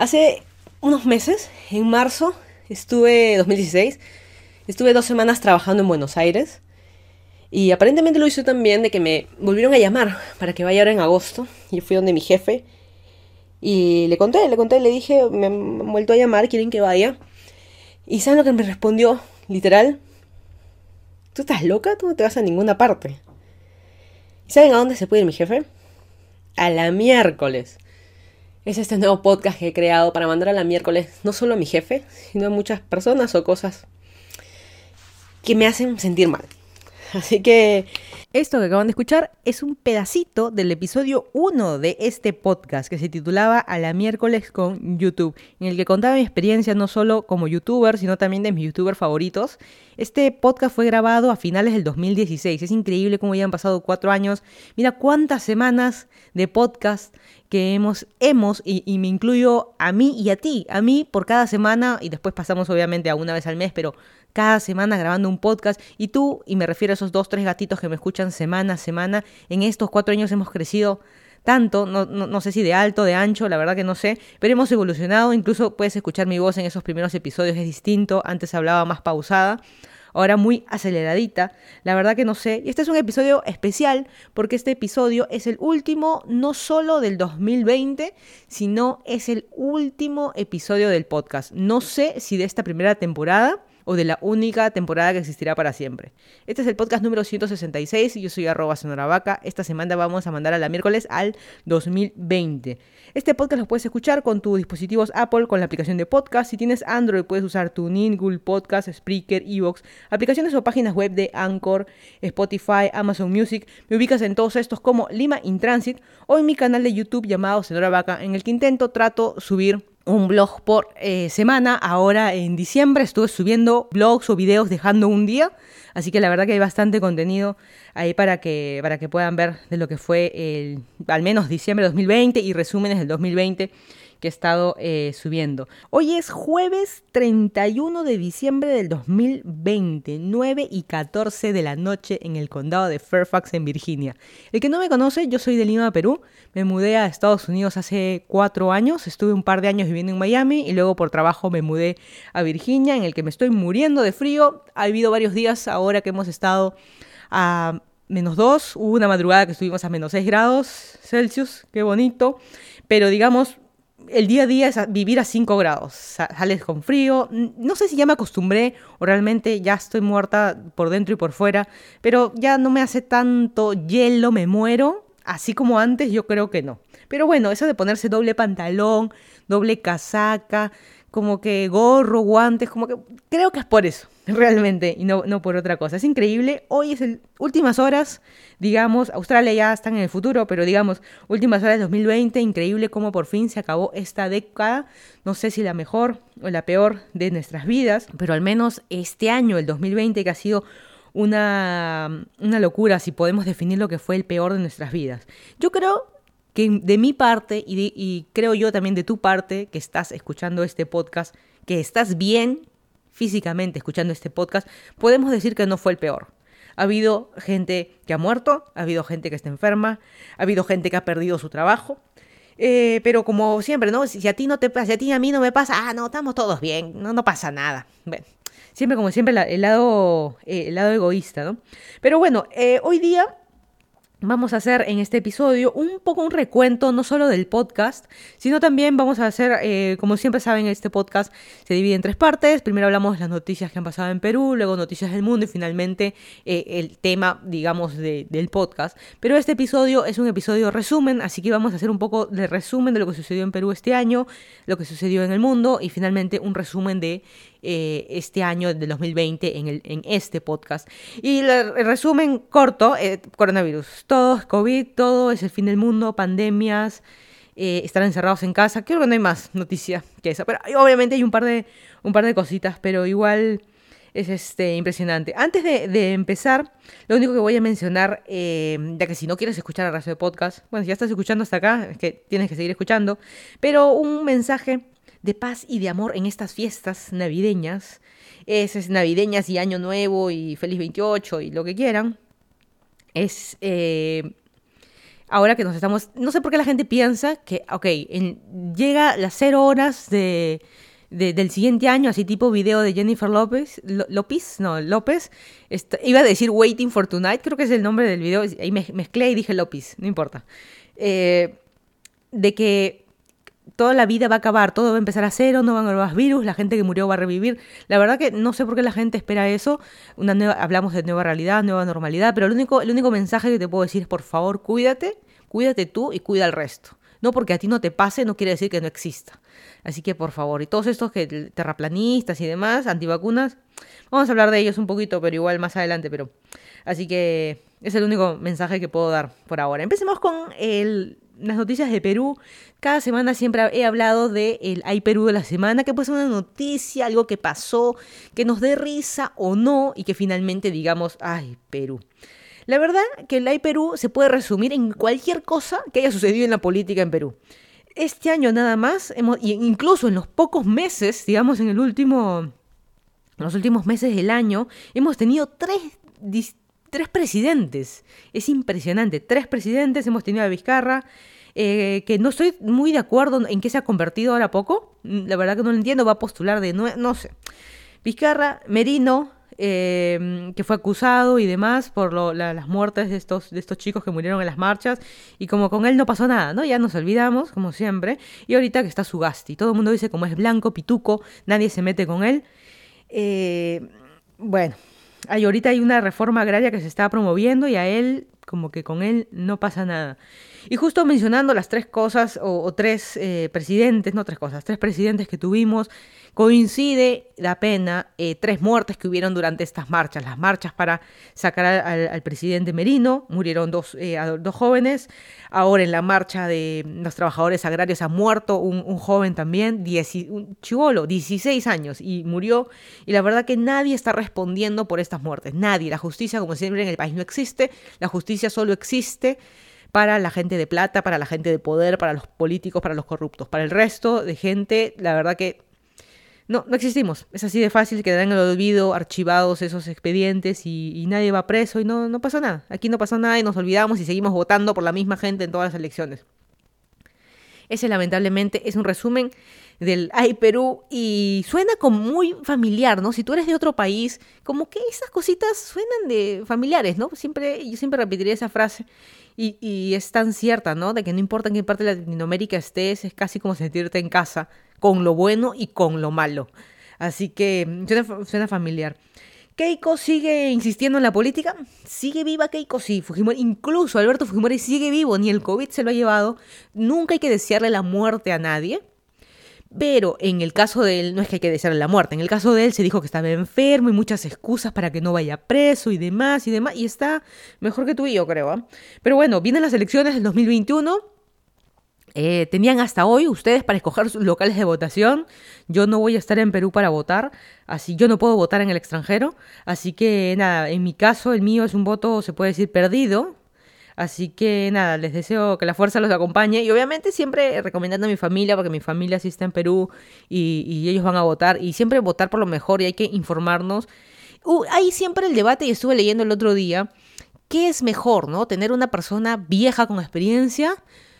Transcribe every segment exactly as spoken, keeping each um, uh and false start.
Hace unos meses, en marzo, estuve, dos mil dieciséis, estuve dos semanas trabajando en Buenos Aires y aparentemente lo hice tan bien de que me volvieron a llamar para que vaya ahora en agosto. Y fui donde mi jefe y le conté, le conté, le dije, me han vuelto a llamar, quieren que vaya. ¿Y saben lo que me respondió? Literal, ¿tú estás loca? Tú no te vas a ninguna parte. ¿Y saben a dónde se puede ir mi jefe? A la miércoles. Es este nuevo podcast que he creado para mandar a la miércoles no solo a mi jefe, sino a muchas personas o cosas que me hacen sentir mal. Así que esto que acaban de escuchar es un pedacito del episodio uno de este podcast que se titulaba A la miércoles con YouTube, en el que contaba mi experiencia no solo como youtuber, sino también de mis youtubers favoritos. Este podcast fue grabado a finales del dos mil dieciséis. Es increíble cómo ya han pasado cuatro años. Mira cuántas semanas de podcast que hemos, hemos y, y me incluyo a mí y a ti, a mí por cada semana, y después pasamos obviamente a una vez al mes, pero cada semana grabando un podcast, y tú, y me refiero a esos dos, tres gatitos que me escuchan semana a semana, en estos cuatro años hemos crecido tanto, no, no, no sé si de alto, de ancho, la verdad que no sé, pero hemos evolucionado. Incluso puedes escuchar mi voz en esos primeros episodios, es distinto, antes hablaba más pausada, ahora muy aceleradita, la verdad que no sé. Y este es un episodio especial porque este episodio es el último no solo del dos mil veinte, sino es el último episodio del podcast. No sé si de esta primera temporada o de la única temporada que existirá para siempre. Este es el podcast número ciento sesenta y seis y yo soy arroba sonoravaca. Esta semana vamos a mandar a la miércoles al dos mil veinte. Este podcast lo puedes escuchar con tus dispositivos Apple con la aplicación de podcast. Si tienes Android puedes usar TuneIn, Google Podcast, Spreaker, Evox, aplicaciones o páginas web de Anchor, Spotify, Amazon Music. Me ubicas en todos estos como Lima in Transit o en mi canal de YouTube llamado Sonoravaca, en el que intento, trato subir un blog por eh, semana. Ahora en diciembre estuve subiendo blogs o videos dejando un día, así que la verdad que hay bastante contenido ahí para que, para que puedan ver de lo que fue el, al menos diciembre de dos mil veinte y resúmenes del dos mil veinte que he estado eh, subiendo. Hoy es jueves treinta y uno de diciembre del dos mil veinte, nueve y catorce de la noche en el condado de Fairfax, en Virginia. El que no me conoce, yo soy de Lima, Perú. Me mudé a Estados Unidos hace cuatro años. Estuve un par de años viviendo en Miami y luego por trabajo me mudé a Virginia, en el que me estoy muriendo de frío. Ha habido varios días ahora que hemos estado a menos dos. Hubo una madrugada que estuvimos a menos seis grados Celsius. Qué bonito. Pero digamos, el día a día es vivir a cinco grados, sales con frío. No sé si ya me acostumbré o realmente ya estoy muerta por dentro y por fuera, pero ya no me hace tanto hielo, me muero, así como antes yo creo que no. Pero bueno, eso de ponerse doble pantalón, doble casaca, como que gorro, guantes, como que creo que es por eso, realmente, y no, no por otra cosa. Es increíble, hoy es el últimas horas, digamos, Australia ya está en el futuro, pero digamos, últimas horas de dos mil veinte, increíble cómo por fin se acabó esta década, no sé si la mejor o la peor de nuestras vidas, pero al menos este año, el dos mil veinte, que ha sido una, una locura, si podemos definir lo que fue el peor de nuestras vidas. Yo creo que de mi parte, y, de, y creo yo también de tu parte, que estás escuchando este podcast, que estás bien físicamente escuchando este podcast, podemos decir que no fue el peor. Ha habido gente que ha muerto, ha habido gente que está enferma, ha habido gente que ha perdido su trabajo, eh, pero como siempre, ¿no? Si, si a ti no te pasa, si a ti y a mí no me pasa, ah, no, estamos todos bien, no, no pasa nada. Bueno, siempre como siempre la, el, lado, eh, el lado egoísta, ¿no? Pero bueno, eh, hoy día vamos a hacer en este episodio un poco un recuento no solo del podcast, sino también vamos a hacer, eh, como siempre saben, este podcast se divide en tres partes. Primero hablamos de las noticias que han pasado en Perú, luego noticias del mundo y finalmente eh, el tema, digamos, de, del podcast. Pero este episodio es un episodio resumen, así que vamos a hacer un poco de resumen de lo que sucedió en Perú este año, lo que sucedió en el mundo y finalmente un resumen de Eh, este año del dos mil veinte en, el, en este podcast. Y el, el resumen corto, eh, coronavirus, todo es COVID, todo es el fin del mundo, pandemias, eh, estar encerrados en casa. Creo que no hay más noticia que esa, pero obviamente hay un par de, un par de cositas, pero igual es este, impresionante. Antes de, de empezar, lo único que voy a mencionar, eh, ya que si no quieres escuchar el resto de podcast, bueno, si ya estás escuchando hasta acá, es que tienes que seguir escuchando, pero un mensaje de paz y de amor en estas fiestas navideñas, esas navideñas y Año Nuevo y Feliz veintiocho y lo que quieran, es eh, ahora que nos estamos... No sé por qué la gente piensa que, ok, en, llega las cero horas de, de, del siguiente año, así tipo video de Jennifer López, López, no, López, esta, iba a decir Waiting for Tonight, creo que es el nombre del video, ahí me, mezclé y dije López, no importa. Eh, de que toda la vida va a acabar, todo va a empezar a cero, no van a haber más virus, la gente que murió va a revivir. La verdad que no sé por qué la gente espera eso. Una nueva, hablamos de nueva realidad, nueva normalidad, pero el único, el único mensaje que te puedo decir es, por favor, cuídate, cuídate tú y cuida al resto. No porque a ti no te pase, no quiere decir que no exista. Así que, por favor, y todos estos que terraplanistas y demás, antivacunas, vamos a hablar de ellos un poquito, pero igual más adelante, pero... Así que es el único mensaje que puedo dar por ahora. Empecemos con el... las noticias de Perú. Cada semana siempre he hablado de el Ay Perú de la semana, que puede ser una noticia, algo que pasó, que nos dé risa o no, y que finalmente digamos, ay, Perú. La verdad que el Ay Perú se puede resumir en cualquier cosa que haya sucedido en la política en Perú. Este año nada más, hemos, incluso en los pocos meses, digamos en el último, en los últimos meses del año, hemos tenido tres distintos Tres presidentes. Es impresionante. Tres presidentes. Hemos tenido a Vizcarra, eh, que no estoy muy de acuerdo en qué se ha convertido ahora poco. La verdad que no lo entiendo. Va a postular de nuevo. No sé. Vizcarra, Merino, eh, que fue acusado y demás por lo, la, las muertes de estos, de estos chicos que murieron en las marchas. Y como con él no pasó nada, ¿no? Ya nos olvidamos, como siempre. Y ahorita que está Sugasti. Todo el mundo dice como es blanco, pituco, nadie se mete con él. Eh, bueno... Ay, ahorita hay una reforma agraria que se está promoviendo y a él, como que con él no pasa nada. Y justo mencionando las tres cosas, o, o tres eh, presidentes, no tres cosas, tres presidentes que tuvimos, coincide, da pena, eh, tres muertes que hubieron durante estas marchas. Las marchas para sacar al, al presidente Merino, murieron dos, eh, dos jóvenes. Ahora en la marcha de los trabajadores agrarios ha muerto un, un joven también, diez, un chibolo, dieciséis años, y murió. Y la verdad que nadie está respondiendo por estas muertes. Nadie. La justicia, como siempre en el país, no existe. La justicia solo existe para la gente de plata, para la gente de poder, para los políticos, para los corruptos. Para el resto de gente, la verdad que no, no existimos. Es así de fácil, quedarán en el olvido, archivados esos expedientes y, y nadie va preso y no, no pasa nada. Aquí no pasó nada y nos olvidamos y seguimos votando por la misma gente en todas las elecciones. Ese lamentablemente es un resumen del Ay Perú y suena como muy familiar, ¿no? Si tú eres de otro país, como que esas cositas suenan de familiares, ¿no? Siempre, yo siempre repetiría esa frase y, y es tan cierta, ¿no? De que no importa en qué parte de Latinoamérica estés, es casi como sentirte en casa, con lo bueno y con lo malo. Así que suena, suena familiar. ¿Keiko sigue insistiendo en la política? ¿Sigue viva Keiko? Sí, Fujimori, incluso Alberto Fujimori sigue vivo, ni el COVID se lo ha llevado. Nunca hay que desearle la muerte a nadie. Pero en el caso de él, no es que hay que desearle la muerte, en el caso de él se dijo que estaba enfermo y muchas excusas para que no vaya preso y demás y demás, y está mejor que tú y yo, creo. ¿eh? Pero bueno, vienen las elecciones del dos mil veintiuno. Eh, tenían hasta hoy ustedes para escoger sus locales de votación. Yo no voy a estar en Perú para votar, así yo no puedo votar en el extranjero. Así que nada, en mi caso, el mío es un voto, se puede decir, perdido. Así que nada, les deseo que la fuerza los acompañe. Y obviamente siempre recomendando a mi familia, porque mi familia sí está en Perú y, y ellos van a votar. Y siempre votar por lo mejor y hay que informarnos. Uh, hay siempre el debate, y estuve leyendo el otro día, ¿qué es mejor, no? Tener una persona vieja con experiencia,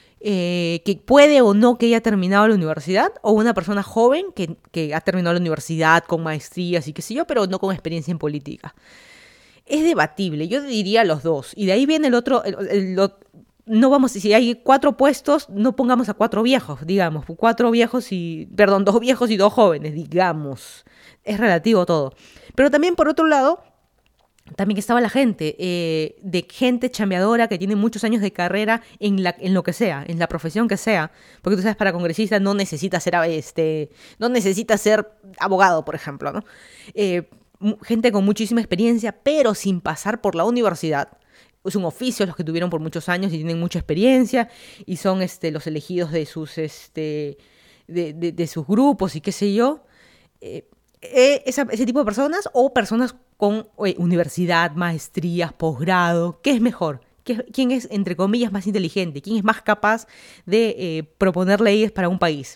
Eh, que puede o no que haya terminado la universidad, o una persona joven que, que ha terminado la universidad con maestrías y qué sé yo, pero no con experiencia en política. Es debatible, yo diría los dos. Y de ahí viene el otro, el, el, el, no vamos, si hay cuatro puestos, no pongamos a cuatro viejos, digamos, cuatro viejos y, perdón, dos viejos y dos jóvenes, digamos. Es relativo todo. Pero también, por otro lado, también estaba la gente, eh, de gente chambeadora que tiene muchos años de carrera en, la, en lo que sea, en la profesión que sea. Porque tú sabes, para congresista no necesita ser, este, no necesita ser abogado, por ejemplo, ¿no? Eh, gente con muchísima experiencia, pero sin pasar por la universidad. Es un oficio los que tuvieron por muchos años y tienen mucha experiencia y son este, los elegidos de sus, este, de, de, de sus grupos y qué sé yo. Eh, Esa, ese tipo de personas o personas con oye, universidad, maestrías, posgrado. ¿Qué es mejor? ¿Qué, ¿Quién es, entre comillas, más inteligente? ¿Quién es más capaz de eh, proponer leyes para un país?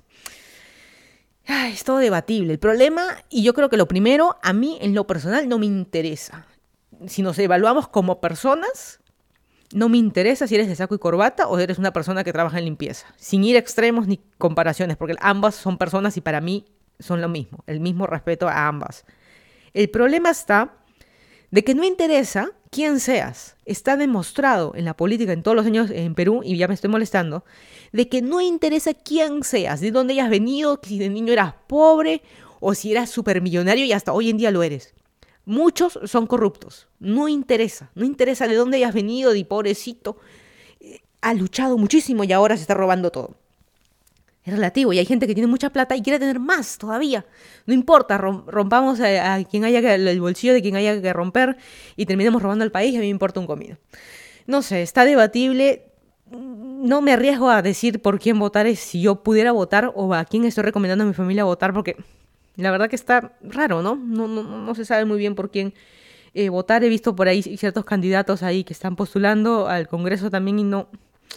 Ay, es todo debatible. El problema, y yo creo que lo primero, a mí en lo personal no me interesa. Si nos evaluamos como personas, No me interesa si eres de saco y corbata o eres una persona que trabaja en limpieza. Sin ir a extremos ni comparaciones, porque ambas son personas y para mí son lo mismo. El mismo respeto a ambas. El problema está de que no interesa quién seas. Está demostrado en la política en todos los años en Perú, y ya me estoy molestando, de que no interesa quién seas, de dónde hayas venido, si de niño eras pobre o si eras supermillonario y hasta hoy en día lo eres. Muchos son corruptos. No interesa. No interesa de dónde hayas venido, de pobrecito. Ha luchado muchísimo y ahora se está robando todo. Es relativo. Y hay gente que tiene mucha plata y quiere tener más todavía. No importa. Rompamos a, a quien haya que, el bolsillo de quien haya que romper y terminemos robando el país. A mí me importa un comino. No sé. Está debatible. No me arriesgo a decir por quién votar si yo pudiera votar o a quién estoy recomendando a mi familia votar porque... La verdad que está raro, ¿no? No, no, no se sabe muy bien por quién eh, votar. He visto por ahí ciertos candidatos ahí que están postulando al Congreso también y no...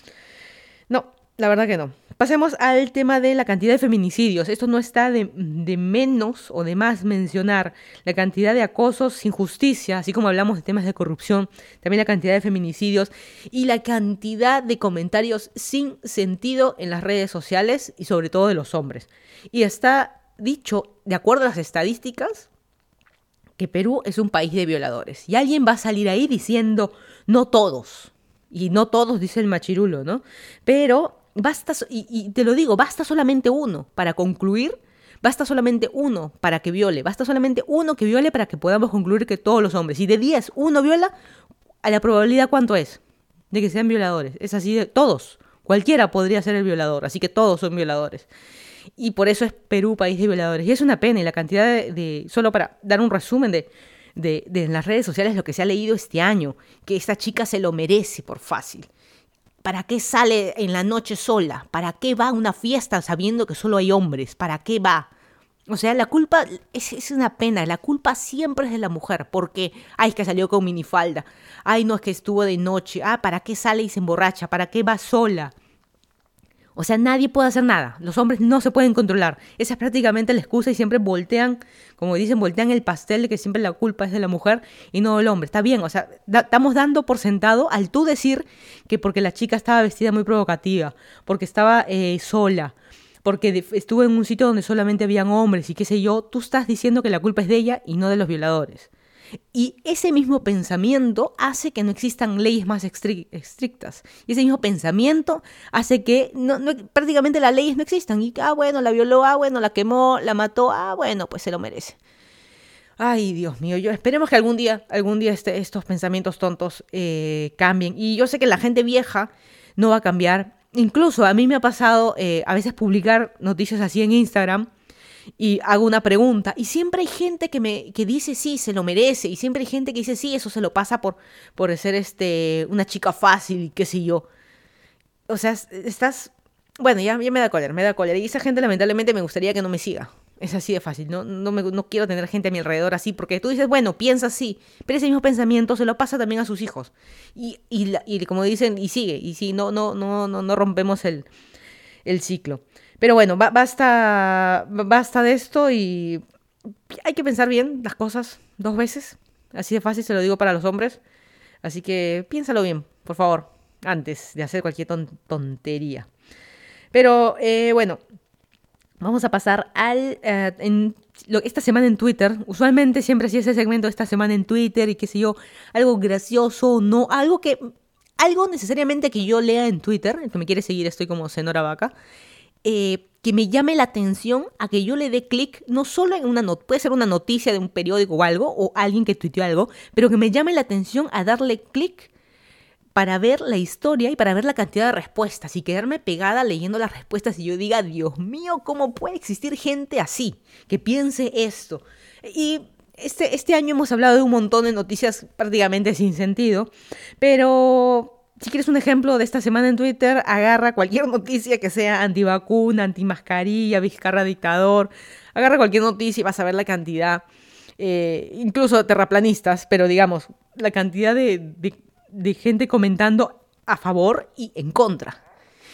No, la verdad que no. Pasemos al tema de la cantidad de feminicidios. Esto no está de, de menos o de más mencionar la cantidad de acosos sin justicia, así como hablamos de temas de corrupción, también la cantidad de feminicidios y la cantidad de comentarios sin sentido en las redes sociales y sobre todo de los hombres. Y está... dicho, de acuerdo a las estadísticas, que Perú es un país de violadores. Y alguien va a salir ahí diciendo, no todos. Y no todos, dice el machirulo, ¿no? Pero basta, y, y te lo digo, basta solamente uno para concluir, basta solamente uno para que viole, basta solamente uno que viole para que podamos concluir que todos los hombres. Si de diez uno viola, ¿a la probabilidad cuánto es? De que sean violadores. Es así de todos. Cualquiera podría ser el violador, así que todos son violadores. Y por eso es Perú país de violadores. Y es una pena. Y la cantidad de... de solo para dar un resumen de, de, de en las redes sociales lo que se ha leído este año. Que esta chica se lo merece por fácil. ¿Para qué sale en la noche sola? ¿Para qué va a una fiesta sabiendo que solo hay hombres? ¿Para qué va? O sea, la culpa es, es una pena. La culpa siempre es de la mujer. Porque, ay, es que salió con minifalda. Ay, no, es que estuvo de noche. Ah, ¿para qué sale y se emborracha? ¿Para qué va sola? O sea, nadie puede hacer nada. Los hombres no se pueden controlar. Esa es prácticamente la excusa y siempre voltean, como dicen, voltean el pastel de que siempre la culpa es de la mujer y no del hombre. Está bien, o sea, da, estamos dando por sentado al tú decir que porque la chica estaba vestida muy provocativa, porque estaba eh, sola, porque de, estuvo en un sitio donde solamente habían hombres y qué sé yo, tú estás diciendo que la culpa es de ella y no de los violadores. Y ese mismo pensamiento hace que no existan leyes más estri- estrictas. Y ese mismo pensamiento hace que no, no, prácticamente las leyes no existan. Y, ah, bueno, la violó, ah, bueno, la quemó, la mató, ah, bueno, pues se lo merece. Ay, Dios mío, yo esperemos que algún día, algún día este, estos pensamientos tontos eh, cambien. Y yo sé que la gente vieja no va a cambiar. Incluso a mí me ha pasado eh, a veces publicar noticias así en Instagram y hago una pregunta y siempre hay gente que me que dice sí, se lo merece y siempre hay gente que dice sí, eso se lo pasa por, por ser este, una chica fácil y qué sé yo. O sea, estás... Bueno, ya, ya me da cólera, me da cólera y esa gente lamentablemente me gustaría que no me siga. Es así de fácil, no, no, me, no quiero tener gente a mi alrededor así porque tú dices, bueno, piensa así, pero ese mismo pensamiento se lo pasa también a sus hijos y, y, la, y como dicen, y sigue, y sí, no, no, no, no, no rompemos el, el ciclo. Pero bueno, ba- basta, basta de esto y hay que pensar bien las cosas dos veces. Así de fácil se lo digo para los hombres. Así que piénsalo bien, por favor, antes de hacer cualquier ton- tontería. Pero eh, bueno, vamos a pasar al... eh, en, lo, esta semana en Twitter, usualmente siempre hacía ese segmento esta semana en Twitter y qué sé yo, algo gracioso, no, algo que... Algo necesariamente que yo lea en Twitter, el que me quiere seguir estoy como Senora Vaca, Eh, que me llame la atención a que yo le dé clic, no solo en una noticia, puede ser una noticia de un periódico o algo, o alguien que tuiteó algo, pero que me llame la atención a darle clic para ver la historia y para ver la cantidad de respuestas y quedarme pegada leyendo las respuestas y yo diga, Dios mío, ¿cómo puede existir gente así, que piense esto? Y este, este año hemos hablado de un montón de noticias prácticamente sin sentido, pero... Si quieres un ejemplo de esta semana en Twitter, agarra cualquier noticia que sea antivacuna, antimascarilla, Vizcarra dictador. Agarra cualquier noticia y vas a ver la cantidad, eh, incluso terraplanistas, pero digamos, la cantidad de, de, de gente comentando a favor y en contra.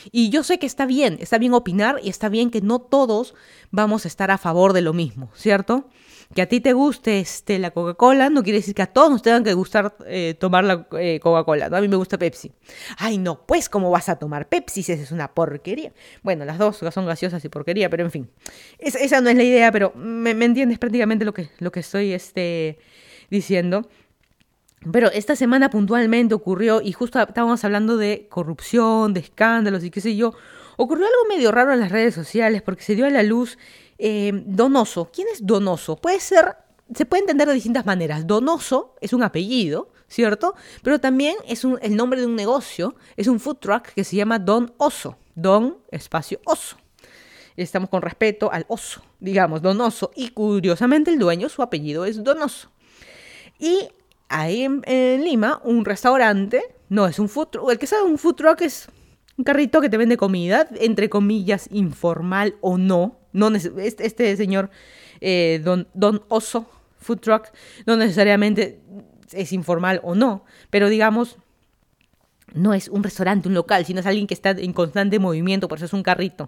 Y yo sé que está bien, está bien opinar y está bien que no todos vamos a estar a favor de lo mismo, ¿cierto? Que a ti te guste este, la Coca-Cola no quiere decir que a todos nos tengan que gustar eh, tomar la eh, Coca-Cola, ¿no? A mí me gusta Pepsi. Ay, no, pues, ¿cómo vas a tomar Pepsi si esa es una porquería? Bueno, las dos son gaseosas y porquería, pero en fin. Es, esa no es la idea, pero me, me entiendes prácticamente lo que, lo que estoy este, diciendo. Pero esta semana puntualmente ocurrió, y justo estábamos hablando de corrupción, de escándalos y qué sé yo, ocurrió algo medio raro en las redes sociales porque se dio a la luz eh, Donoso. ¿Quién es Donoso? Puede ser, se puede entender de distintas maneras. Donoso es un apellido, ¿cierto? Pero también es un, el nombre de un negocio, es un food truck que se llama Don Oso. Don, espacio, oso. Estamos con respeto al oso, digamos, Donoso. Y curiosamente el dueño, su apellido es Donoso. Y ahí en, en Lima, un restaurante, no es un food truck, el que sabe un food truck es un carrito que te vende comida, entre comillas, informal o no. no este, este señor, eh, don, don Oso Food Truck, no necesariamente es informal o no, pero digamos, no es un restaurante, un local, sino es alguien que está en constante movimiento, por eso es un carrito.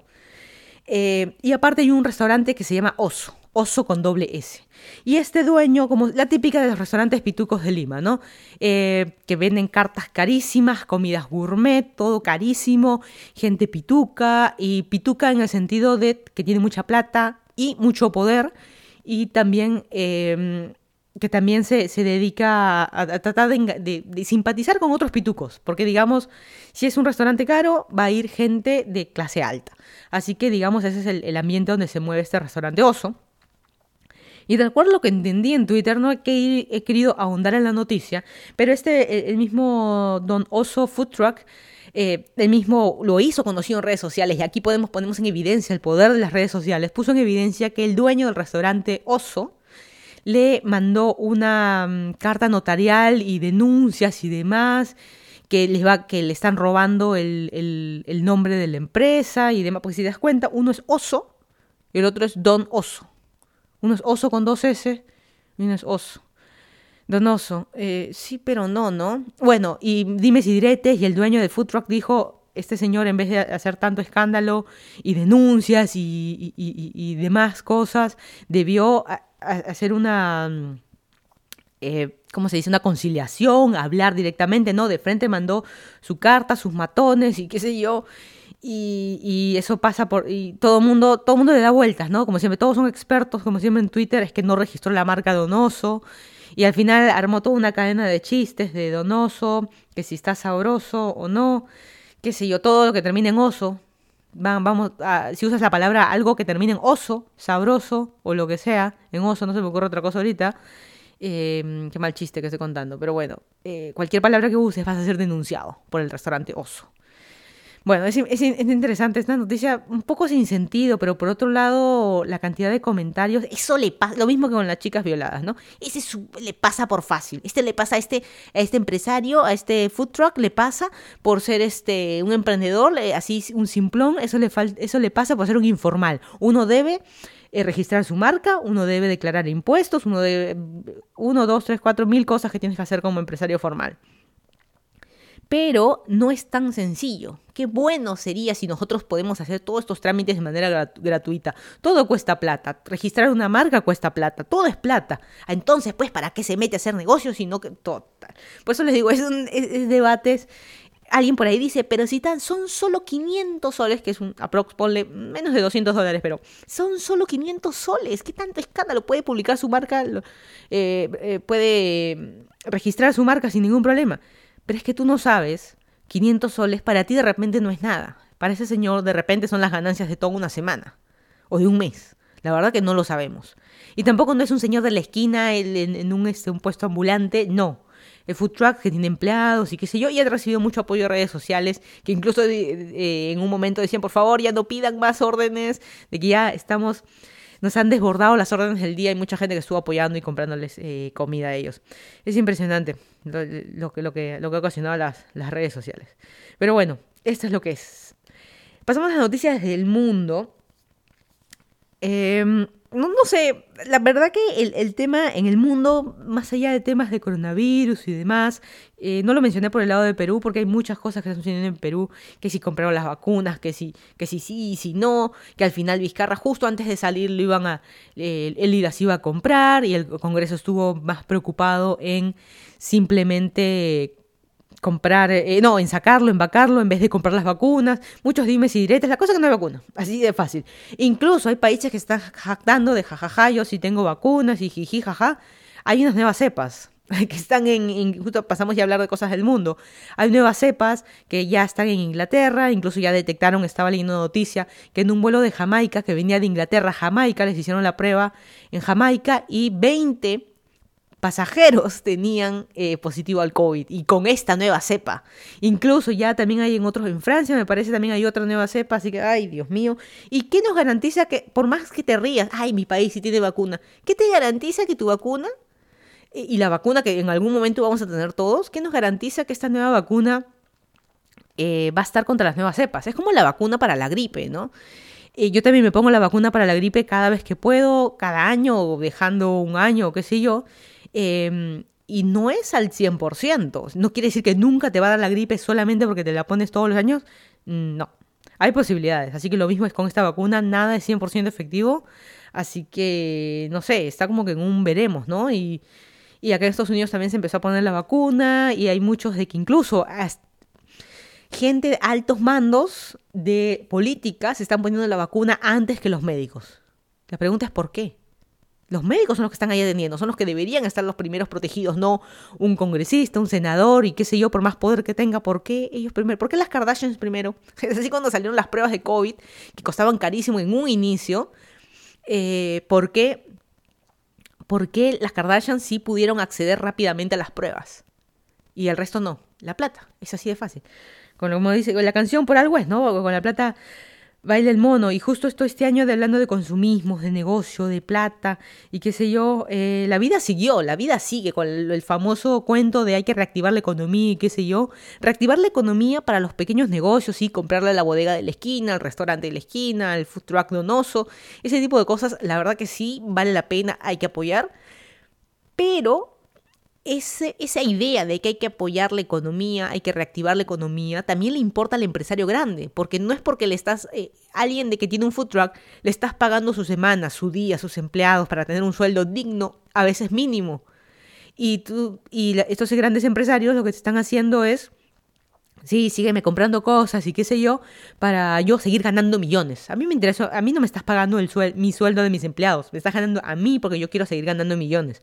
Eh, y aparte hay un restaurante que se llama Oso. Oso con doble S. Y este dueño, como la típica de los restaurantes pitucos de Lima, ¿no? Eh, que venden cartas carísimas, comidas gourmet, todo carísimo, gente pituca, y pituca en el sentido de que tiene mucha plata y mucho poder, y también eh, que también se, se dedica a, a tratar de, de, de simpatizar con otros pitucos, porque digamos, si es un restaurante caro, va a ir gente de clase alta. Así que digamos, ese es el, el ambiente donde se mueve este restaurante Oso. Y de acuerdo a lo que entendí en Twitter, no he, que, he querido ahondar en la noticia, pero este, el, el mismo Don Oso Food Truck, eh, el mismo lo hizo conocido en redes sociales, y aquí podemos ponemos en evidencia el poder de las redes sociales, puso en evidencia que el dueño del restaurante Oso le mandó una um, carta notarial y denuncias y demás, que, les va, que le están robando el, el, el nombre de la empresa y demás, porque si te das cuenta, uno es Oso y el otro es Don Oso. Uno es Oso con dos S y uno es Oso. Donoso. Eh, sí, pero no, ¿no? Bueno, y dimes y diretes, y el dueño del food truck dijo, este señor en vez de hacer tanto escándalo y denuncias y, y, y, y demás cosas, debió a, a hacer una, eh, ¿cómo se dice? Una conciliación, hablar directamente, ¿no? De frente mandó su carta, sus matones y qué sé yo. Y, y eso pasa por... Y todo el mundo, todo mundo le da vueltas, ¿no? Como siempre, todos son expertos, como siempre en Twitter, es que no registró la marca Donoso. Y al final armó toda una cadena de chistes de Donoso, que si está sabroso o no, qué sé yo, todo lo que termine en oso. Van, vamos a, si usas la palabra algo que termine en oso, sabroso o lo que sea, en oso, no se me ocurre otra cosa ahorita. Eh, qué mal chiste que estoy contando, pero bueno, eh, cualquier palabra que uses vas a ser denunciado por el restaurante Oso. Bueno, es, es, es interesante esta noticia, un poco sin sentido, pero por otro lado, la cantidad de comentarios, eso le pasa, lo mismo que con las chicas violadas, ¿no? Ese su, le pasa por fácil, este le pasa a este, a este empresario, a este food truck, le pasa por ser este un emprendedor, así un simplón, eso le, fal, eso le pasa por ser un informal. Uno debe eh, registrar su marca, uno debe declarar impuestos, uno debe, uno, dos, tres, cuatro, mil cosas que tienes que hacer como empresario formal. Pero no es tan sencillo. Qué bueno sería si nosotros podemos hacer todos estos trámites de manera grat- gratuita. Todo cuesta plata. Registrar una marca cuesta plata. Todo es plata. Entonces, pues, ¿para qué se mete a hacer negocios? Sino que total. Por eso les digo, es, un, es, es debates. Alguien por ahí dice, pero si tan, son solo quinientos soles, que es un aprox, ponle menos de doscientos dólares, pero son solo quinientos soles. ¿Qué tanto escándalo? Puede publicar su marca, eh, eh, puede registrar su marca sin ningún problema. Pero es que tú no sabes, quinientos soles para ti de repente no es nada. Para ese señor de repente son las ganancias de toda una semana o de un mes. La verdad que no lo sabemos. Y tampoco no es un señor de la esquina en, en, en un, este, un puesto ambulante, no. El food truck que tiene empleados y qué sé yo, y ha recibido mucho apoyo de redes sociales, que incluso eh, en un momento decían, por favor, ya no pidan más órdenes, de que ya estamos... Nos han desbordado las órdenes del día y mucha gente que estuvo apoyando y comprándoles eh, comida a ellos. Es impresionante lo, lo, que, lo, que, lo que ha ocasionado las, las redes sociales. Pero bueno, esto es lo que es. Pasamos a las noticias del mundo. Eh, no, no no sé, la verdad que el, el tema en el mundo, más allá de temas de coronavirus y demás, eh, no lo mencioné por el lado de Perú, porque hay muchas cosas que están sucediendo en Perú, que si compraron las vacunas, que si, que si sí y si no, que al final Vizcarra justo antes de salir lo iban a, eh, él las iba a comprar y el Congreso estuvo más preocupado en simplemente comprar, eh, no, en sacarlo, empacarlo, en vez de comprar las vacunas, muchos dimes y diretes, la cosa que no hay vacuna, así de fácil. Incluso hay países que están jactando de jajaja, yo sí tengo vacunas y jiji, jaja. Hay unas nuevas cepas que están en, en, justo pasamos ya a hablar de cosas del mundo, hay nuevas cepas que ya están en Inglaterra, incluso ya detectaron, estaba leyendo noticia, que en un vuelo de Jamaica, que venía de Inglaterra a Jamaica, les hicieron la prueba en Jamaica y veinte pasajeros tenían eh, positivo al COVID y con esta nueva cepa. Incluso ya también hay en otros, en Francia me parece también hay otra nueva cepa, así que, ay, Dios mío. ¿Y qué nos garantiza que, por más que te rías, ay, mi país sí tiene vacuna, qué te garantiza que tu vacuna, y, y la vacuna que en algún momento vamos a tener todos, qué nos garantiza que esta nueva vacuna eh, va a estar contra las nuevas cepas? Es como la vacuna para la gripe, ¿no? Eh, yo también me pongo la vacuna para la gripe cada vez que puedo, cada año, o dejando un año, o qué sé yo. Eh, y no es al cien por ciento. No quiere decir que nunca te va a dar la gripe solamente porque te la pones todos los años. No. Hay posibilidades. Así que lo mismo es con esta vacuna. Nada es cien por ciento efectivo. Así que, no sé, está como que en un veremos, ¿no? Y, y acá en Estados Unidos también se empezó a poner la vacuna. Y hay muchos de que incluso hasta gente de altos mandos de política se están poniendo la vacuna antes que los médicos. La pregunta es ¿por qué? Los médicos son los que están ahí atendiendo, son los que deberían estar los primeros protegidos, no un congresista, un senador y qué sé yo, por más poder que tenga. ¿Por qué ellos primero? ¿Por qué las Kardashians primero? Es así cuando salieron las pruebas de COVID, que costaban carísimo en un inicio. Eh, ¿Por qué? ¿Por qué las Kardashians sí pudieron acceder rápidamente a las pruebas? Y el resto no. La plata, es así de fácil. Con, como dice, con la canción por algo es, ¿no? Con la plata baila el mono. Y justo esto este año de hablando de consumismos, de negocio, de plata y qué sé yo, eh, la vida siguió, la vida sigue con el, el famoso cuento de hay que reactivar la economía y qué sé yo. Reactivar la economía para los pequeños negocios, sí, comprarle a la bodega de la esquina, al restaurante de la esquina, al food truck donoso, ese tipo de cosas, la verdad que sí, vale la pena, hay que apoyar. Pero Ese, esa idea de que hay que apoyar la economía, hay que reactivar la economía, también le importa al empresario grande, porque no es porque le estás, eh, alguien de que tiene un food truck, le estás pagando su semana, su día, sus empleados para tener un sueldo digno, a veces mínimo. Y, tú, y la, estos grandes empresarios lo que te están haciendo es, sí, sígueme comprando cosas y qué sé yo, para yo seguir ganando millones. A mí me interesa, a mí no me estás pagando el suel, mi sueldo de mis empleados, me estás ganando a mí porque yo quiero seguir ganando millones.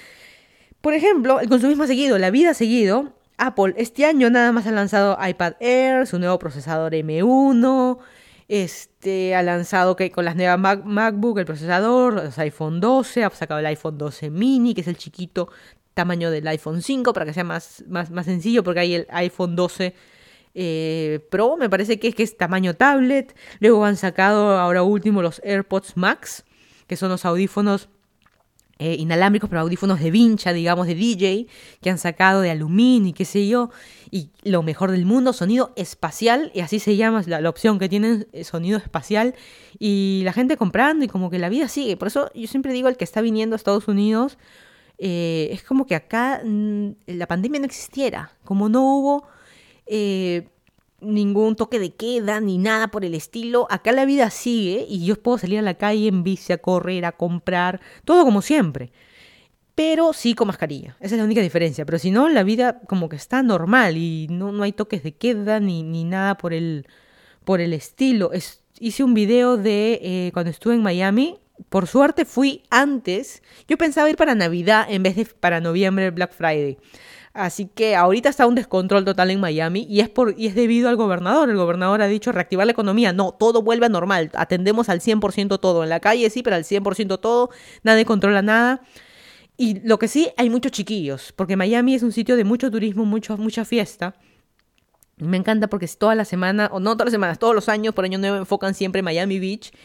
Por ejemplo, el consumismo ha seguido, la vida ha seguido. Apple este año nada más ha lanzado iPad Air, su nuevo procesador M uno, este, ha lanzado que con las nuevas Mac, MacBook, el procesador, los iPhone doce, ha sacado el iPhone doce mini, que es el chiquito tamaño del iPhone cinco, para que sea más, más, más sencillo, porque hay el iPhone doce eh, Pro, me parece que es, que es tamaño tablet. Luego han sacado ahora último los AirPods Max, que son los audífonos Eh, inalámbricos, pero audífonos de vincha, digamos, de D J, que han sacado de aluminio y qué sé yo, y lo mejor del mundo, sonido espacial, y así se llama la, la opción que tienen, sonido espacial, y la gente comprando, y como que la vida sigue. Por eso yo siempre digo, el que está viniendo a Estados Unidos, eh, es como que acá mmm, la pandemia no existiera, como no hubo eh, ningún toque de queda, ni nada por el estilo. Acá la vida sigue y yo puedo salir a la calle en bici, a correr, a comprar, todo como siempre. Pero sí con mascarilla, esa es la única diferencia. Pero si no, la vida como que está normal y no, no hay toques de queda ni, ni nada por el, por el estilo. Es, hice un video de eh, cuando estuve en Miami. Por suerte fui antes. Yo pensaba ir para Navidad en vez de para noviembre, Black Friday. Así que ahorita está un descontrol total en Miami y es por y es debido al gobernador. El gobernador ha dicho reactivar la economía. No, todo vuelve a normal. Atendemos al cien por ciento todo. En la calle sí, pero al cien por ciento todo. Nadie controla nada. Y lo que sí, hay muchos chiquillos. Porque Miami es un sitio de mucho turismo, mucho, mucha fiesta. Me encanta porque es toda la semana, o no todas las semanas, todos los años, por año nuevo enfocan siempre Miami Beach.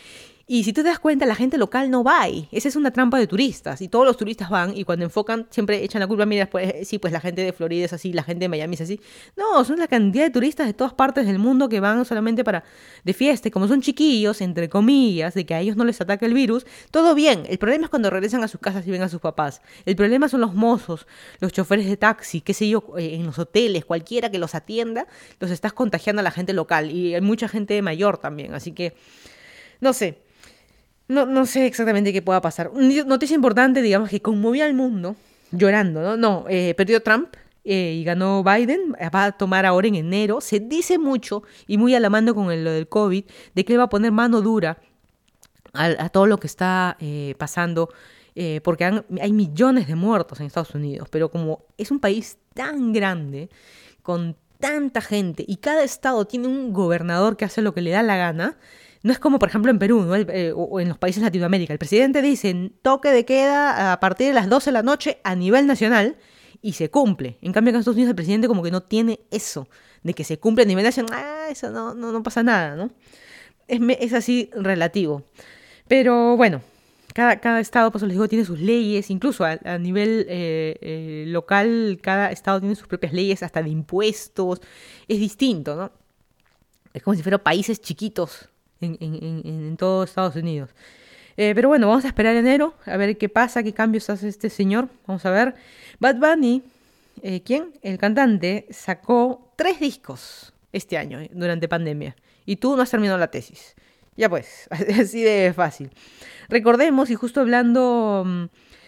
Y si tú te das cuenta, la gente local no va ahí. Esa es una trampa de turistas. Y todos los turistas van y cuando enfocan siempre echan la culpa. Mira, pues sí, pues la gente de Florida es así, la gente de Miami es así. No, son la cantidad de turistas de todas partes del mundo que van solamente para de fiesta. Y como son chiquillos, entre comillas, de que a ellos no les ataque el virus, todo bien. El problema es cuando regresan a sus casas y ven a sus papás. El problema son los mozos, los choferes de taxi, qué sé yo, en los hoteles, cualquiera que los atienda, los estás contagiando a la gente local. Y hay mucha gente mayor también. Así que, no sé. No, no sé exactamente qué pueda pasar. Una noticia importante, digamos, que conmovió al mundo, llorando, ¿no? No, eh, perdió Trump eh, y ganó Biden, va a tomar ahora en enero. Se dice mucho, y muy alarmando con el- lo del COVID, de que él va a poner mano dura a, a todo lo que está eh, pasando, eh, porque han- hay millones de muertos en Estados Unidos, pero como es un país tan grande, con tanta gente, y cada estado tiene un gobernador que hace lo que le da la gana. No es como, por ejemplo, en Perú, ¿no? El- eh, o o en los países de Latinoamérica. El presidente dice toque de queda a partir de las doce de la noche a nivel nacional y se cumple. En cambio, en Estados Unidos el presidente como que no tiene eso, de que se cumple a nivel nacional. Ah, eso no, no, no pasa nada, ¿no? Es, me- es así relativo. Pero bueno, cada, cada estado, pues les digo, tiene sus leyes. Incluso a, a nivel eh, eh, local, cada estado tiene sus propias leyes, hasta de impuestos. Es distinto, ¿no? Es como si fueran países chiquitos en, en, en, en todo Estados Unidos. Eh, pero bueno, vamos a esperar enero, a ver qué pasa, qué cambios hace este señor. Vamos a ver. Bad Bunny, eh, ¿quién? El cantante, sacó tres discos este año, eh, durante pandemia. Y tú no has terminado la tesis. Ya pues, así de fácil. Recordemos, y justo hablando mm,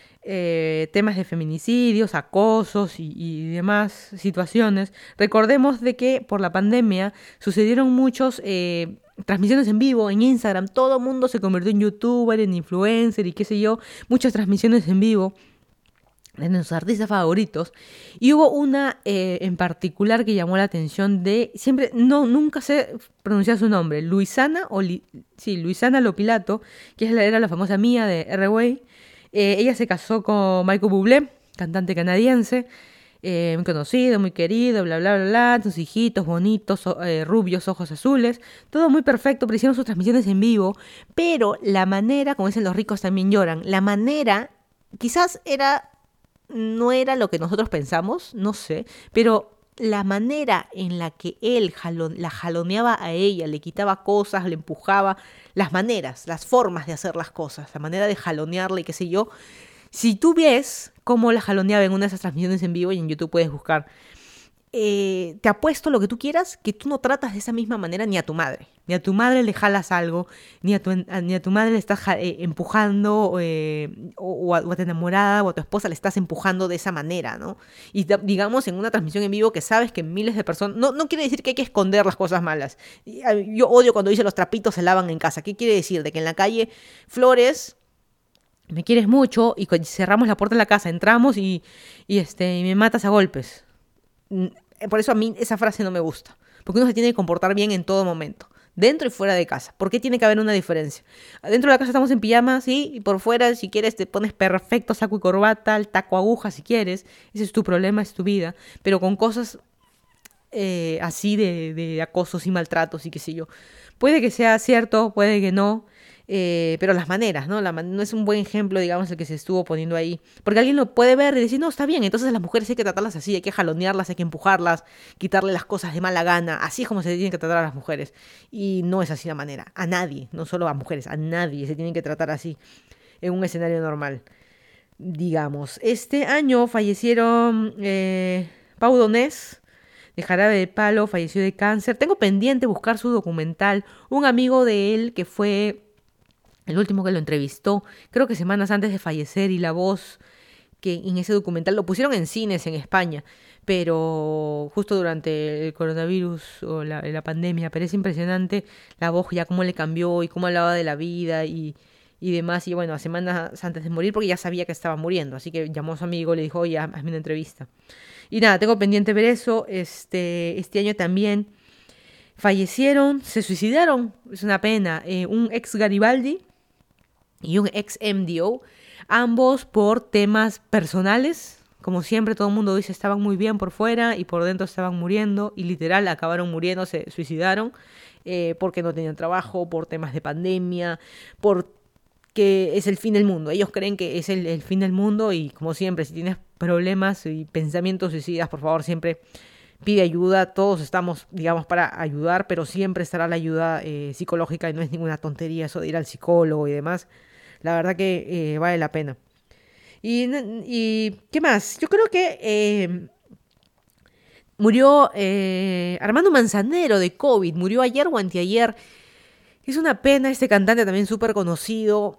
eh, temas de feminicidios, acosos y, y demás situaciones, recordemos de que por la pandemia sucedieron muchos eh, transmisiones en vivo en Instagram. Todo el mundo se convirtió en youtuber, en influencer y qué sé yo, muchas transmisiones en vivo de nuestros artistas favoritos. Y hubo una eh, en particular que llamó la atención de, siempre, no, nunca sé pronunciar su nombre, Luisana, o Li- sí, Luisana Lopilato, que es la, era la famosa Mía de R-Way. Eh, ella se casó con Michael Bublé, cantante canadiense, eh, muy conocido, muy querido, bla, bla, bla, bla, sus hijitos bonitos, o- eh, rubios, ojos azules, todo muy perfecto, pero hicieron sus transmisiones en vivo, pero la manera, como dicen los ricos también lloran, la manera quizás era no era lo que nosotros pensamos, no sé, pero la manera en la que él jalo- la jaloneaba a ella, le quitaba cosas, le empujaba, las maneras, las formas de hacer las cosas, la manera de jalonearle, qué sé yo. Si tú ves cómo la jaloneaba en una de esas transmisiones en vivo, y en YouTube puedes buscar, eh, te apuesto lo que tú quieras, que tú no tratas de esa misma manera ni a tu madre. Ni a tu madre le jalas algo, ni a tu, a- ni a tu madre le estás ja- eh, empujando, eh, o, o a, o a tu enamorada o a tu esposa le estás empujando de esa manera, ¿no? Y da- digamos en una transmisión en vivo que sabes que miles de personas... No, no quiere decir que hay que esconder las cosas malas. Y, ah, yo odio cuando dice los trapitos se lavan en casa. ¿Qué quiere decir? De que en la calle Flores me quieres mucho y cu- cerramos la puerta de la casa, entramos y, y, este, y me matas a golpes. Mm, Por eso a mí esa frase no me gusta. Porque uno se tiene que comportar bien en todo momento. Dentro y fuera de casa. ¿Por qué tiene que haber una diferencia? Dentro de la casa estamos en pijama, sí. Y por fuera, si quieres, te pones perfecto saco y corbata, el taco aguja, si quieres. Ese es tu problema, es tu vida. Pero con cosas eh, así de, de acosos y maltratos y qué sé yo. Puede que sea cierto, puede que no, eh, pero las maneras, ¿no? La man- no es un buen ejemplo, digamos, el que se estuvo poniendo ahí. Porque alguien lo puede ver y decir, no, está bien, entonces a las mujeres hay que tratarlas así, hay que jalonearlas, hay que empujarlas, quitarle las cosas de mala gana. Así es como se tienen que tratar a las mujeres. Y no es así la manera. A nadie, no solo a mujeres, a nadie se tienen que tratar así en un escenario normal. Digamos, este año fallecieron eh, Pau Donés, de Jarabe de Palo, falleció de cáncer. Tengo pendiente buscar su documental. Un amigo de él que fue el último que lo entrevistó, creo que semanas antes de fallecer, y la voz que en ese documental lo pusieron en cines en España, pero justo durante el coronavirus o la, la pandemia, pero es impresionante la voz ya cómo le cambió y cómo hablaba de la vida y, y demás. Y bueno, a semanas antes de morir, porque ya sabía que estaba muriendo, así que llamó a su amigo y le dijo, oye, hazme una entrevista. Y nada, tengo pendiente ver eso. Este, este año también fallecieron, se suicidaron, es una pena, eh, un ex Garibaldi y un ex M D O, ambos por temas personales. Como siempre, todo el mundo dice estaban muy bien por fuera y por dentro estaban muriendo, y literal acabaron muriendo, se suicidaron. eh, porque no tenían trabajo, por temas de pandemia, por que es el fin del mundo. Ellos creen que es el, el fin del mundo y, como siempre, si tienes problemas y pensamientos suicidas, por favor, siempre pide ayuda. Todos estamos, digamos, para ayudar, pero siempre estará la ayuda eh, psicológica y no es ninguna tontería eso de ir al psicólogo y demás. La verdad que eh, vale la pena. Y, y ¿qué más? Yo creo que eh, murió eh, Armando Manzanero de COVID. Murió ayer o anteayer. Es una pena, este cantante también súper conocido.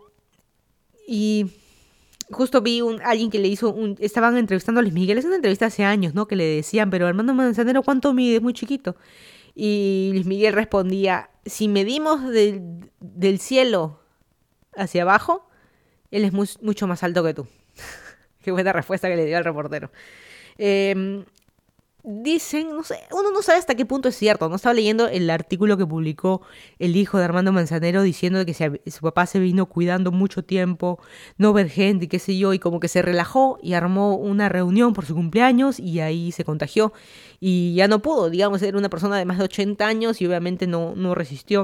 Y justo vi un, alguien que le hizo un... Estaban entrevistando a Luis Miguel. Es una entrevista hace años, ¿no? Que le decían, pero Armando Manzanero, ¿cuánto mide? Es muy chiquito. Y Luis Miguel respondía, si medimos del, del cielo hacia abajo, él es muy, mucho más alto que tú. Qué buena respuesta que le dio al reportero. Eh, dicen, no sé, uno no sabe hasta qué punto es cierto. No estaba leyendo el artículo que publicó el hijo de Armando Manzanero diciendo que se, su papá se vino cuidando mucho tiempo, no ver gente, qué sé yo, y como que se relajó y armó una reunión por su cumpleaños y ahí se contagió. Y ya no pudo, digamos, era una persona de más de ochenta años y obviamente no, no resistió.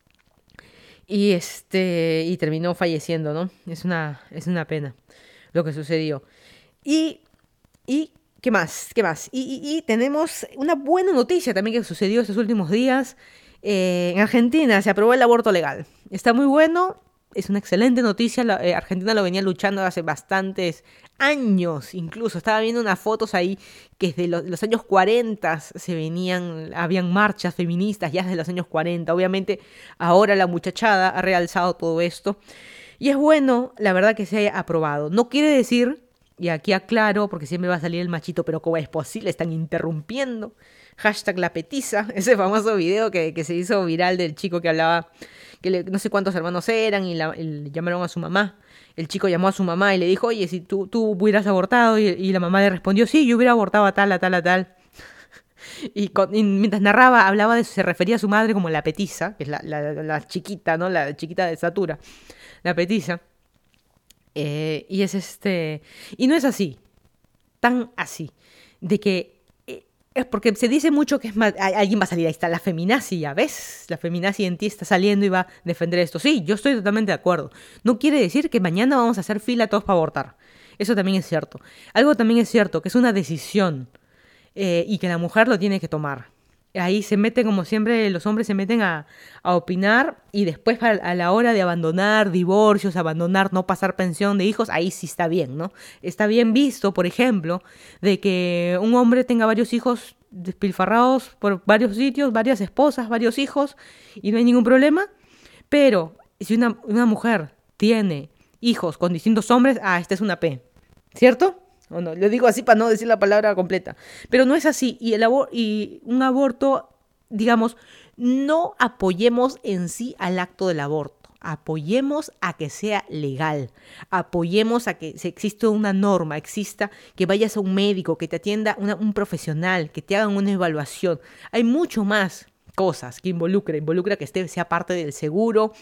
Y este y terminó falleciendo, ¿no? Es una, es una pena lo que sucedió. Y, y ¿qué más? ¿Qué más? Y, y, y tenemos una buena noticia también que sucedió estos últimos días. Eh, en Argentina se aprobó el aborto legal. Está muy bueno, es una excelente noticia. La, eh, Argentina lo venía luchando hace bastantes años, incluso. Estaba viendo unas fotos ahí que desde los, los años cuarenta se venían, habían marchas feministas ya desde los años cuarenta. Obviamente ahora la muchachada ha realzado todo esto. Y es bueno, la verdad, que se haya aprobado. No quiere decir, y aquí aclaro, porque siempre va a salir el machito, pero ¿cómo es posible? Están interrumpiendo. Hashtag la petiza, ese famoso video que, que se hizo viral del chico que hablaba, que le, no sé cuántos hermanos eran, y, la, y le llamaron a su mamá. El chico llamó a su mamá y le dijo, oye, si tú, tú hubieras abortado, y, y la mamá le respondió, sí, yo hubiera abortado a tal, a tal, a tal. Y, con, y mientras narraba, hablaba de eso, se refería a su madre como la petiza, que es la, la, la chiquita, ¿no? La chiquita de estatura. La petiza. Eh, y es este. Y no es así. Tan así. De que. Eh, es porque se dice mucho que es más. Alguien va a salir. Ahí está la feminazi, ya ves. La feminazi en ti está saliendo y va a defender esto. Sí, yo estoy totalmente de acuerdo. No quiere decir que mañana vamos a hacer fila todos para abortar. Eso también es cierto. Algo también es cierto, que es una decisión. Eh, y que la mujer lo tiene que tomar. Ahí se mete, como siempre, los hombres se meten a, a opinar, y después a, a la hora de abandonar divorcios, abandonar, no pasar pensión de hijos, ahí sí está bien, ¿no? Está bien visto, por ejemplo, de que un hombre tenga varios hijos despilfarrados por varios sitios, varias esposas, varios hijos, y no hay ningún problema. Pero si una, una mujer tiene hijos con distintos hombres, ah, esta es una P, ¿cierto? O no, lo digo así para no decir la palabra completa. Pero no es así. Y, el abor- y un aborto, digamos, no apoyemos en sí al acto del aborto. Apoyemos a que sea legal. Apoyemos a que se exista una norma, exista que vayas a un médico, que te atienda una, un profesional, que te hagan una evaluación. Hay mucho más cosas que involucra. Involucra que esté, sea parte del seguro,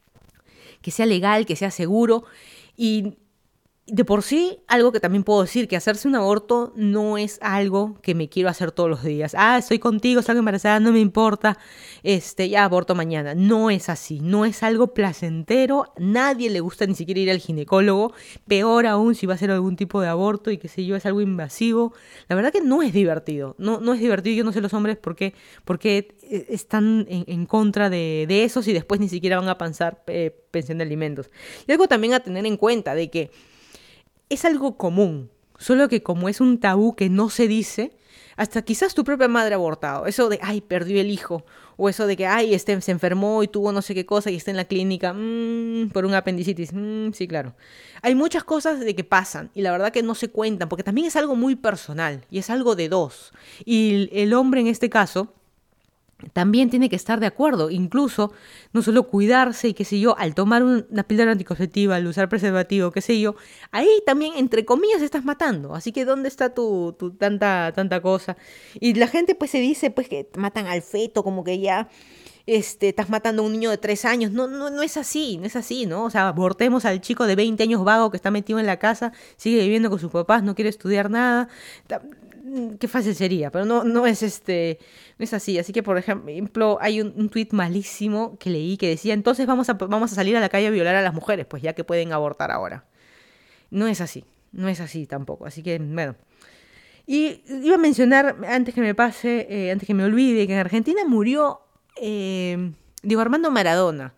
que sea legal, que sea seguro. Y de por sí, algo que también puedo decir, que hacerse un aborto no es algo que me quiero hacer todos los días. Ah, estoy contigo, salgo embarazada, no me importa, este, ya aborto mañana. No es así, no es algo placentero. Nadie le gusta ni siquiera ir al ginecólogo. Peor aún si va a ser algún tipo de aborto y qué sé yo, es algo invasivo. La verdad que no es divertido, no, no es divertido. Yo no sé los hombres por qué, por qué están en, en contra de, de eso, si después ni siquiera van a pensar eh, pensión de alimentos. Y algo también a tener en cuenta de que es algo común, solo que como es un tabú que no se dice, hasta quizás tu propia madre ha abortado. Eso de, ay, perdió el hijo. O eso de que, ay, este se enfermó y tuvo no sé qué cosa y está en la clínica mmm, por un apendicitis. Mm, sí, claro. Hay muchas cosas de que pasan y la verdad que no se cuentan, porque también es algo muy personal y es algo de dos. Y el hombre en este caso también tiene que estar de acuerdo, incluso no solo cuidarse y qué sé yo, al tomar una píldora anticonceptiva, al usar preservativo, qué sé yo, ahí también, entre comillas, estás matando. Así que ¿dónde está tu, tu tanta, tanta cosa? Y la gente pues se dice pues que matan al feto, como que ya este, estás matando a un niño de tres años. No, no, no es así, no es así, ¿no? O sea, abortemos al chico de veinte años vago que está metido en la casa, sigue viviendo con sus papás, no quiere estudiar nada. mm, qué fácil sería, pero no, no es este, no es así. Así que, por ejemplo, hay un, un tuit malísimo que leí que decía, entonces vamos a, vamos a salir a la calle a violar a las mujeres, pues ya que pueden abortar ahora. No es así, no es así tampoco. Así que, bueno. Y iba a mencionar, antes que me pase, eh, antes que me olvide, que en Argentina murió eh, Diego Armando Maradona.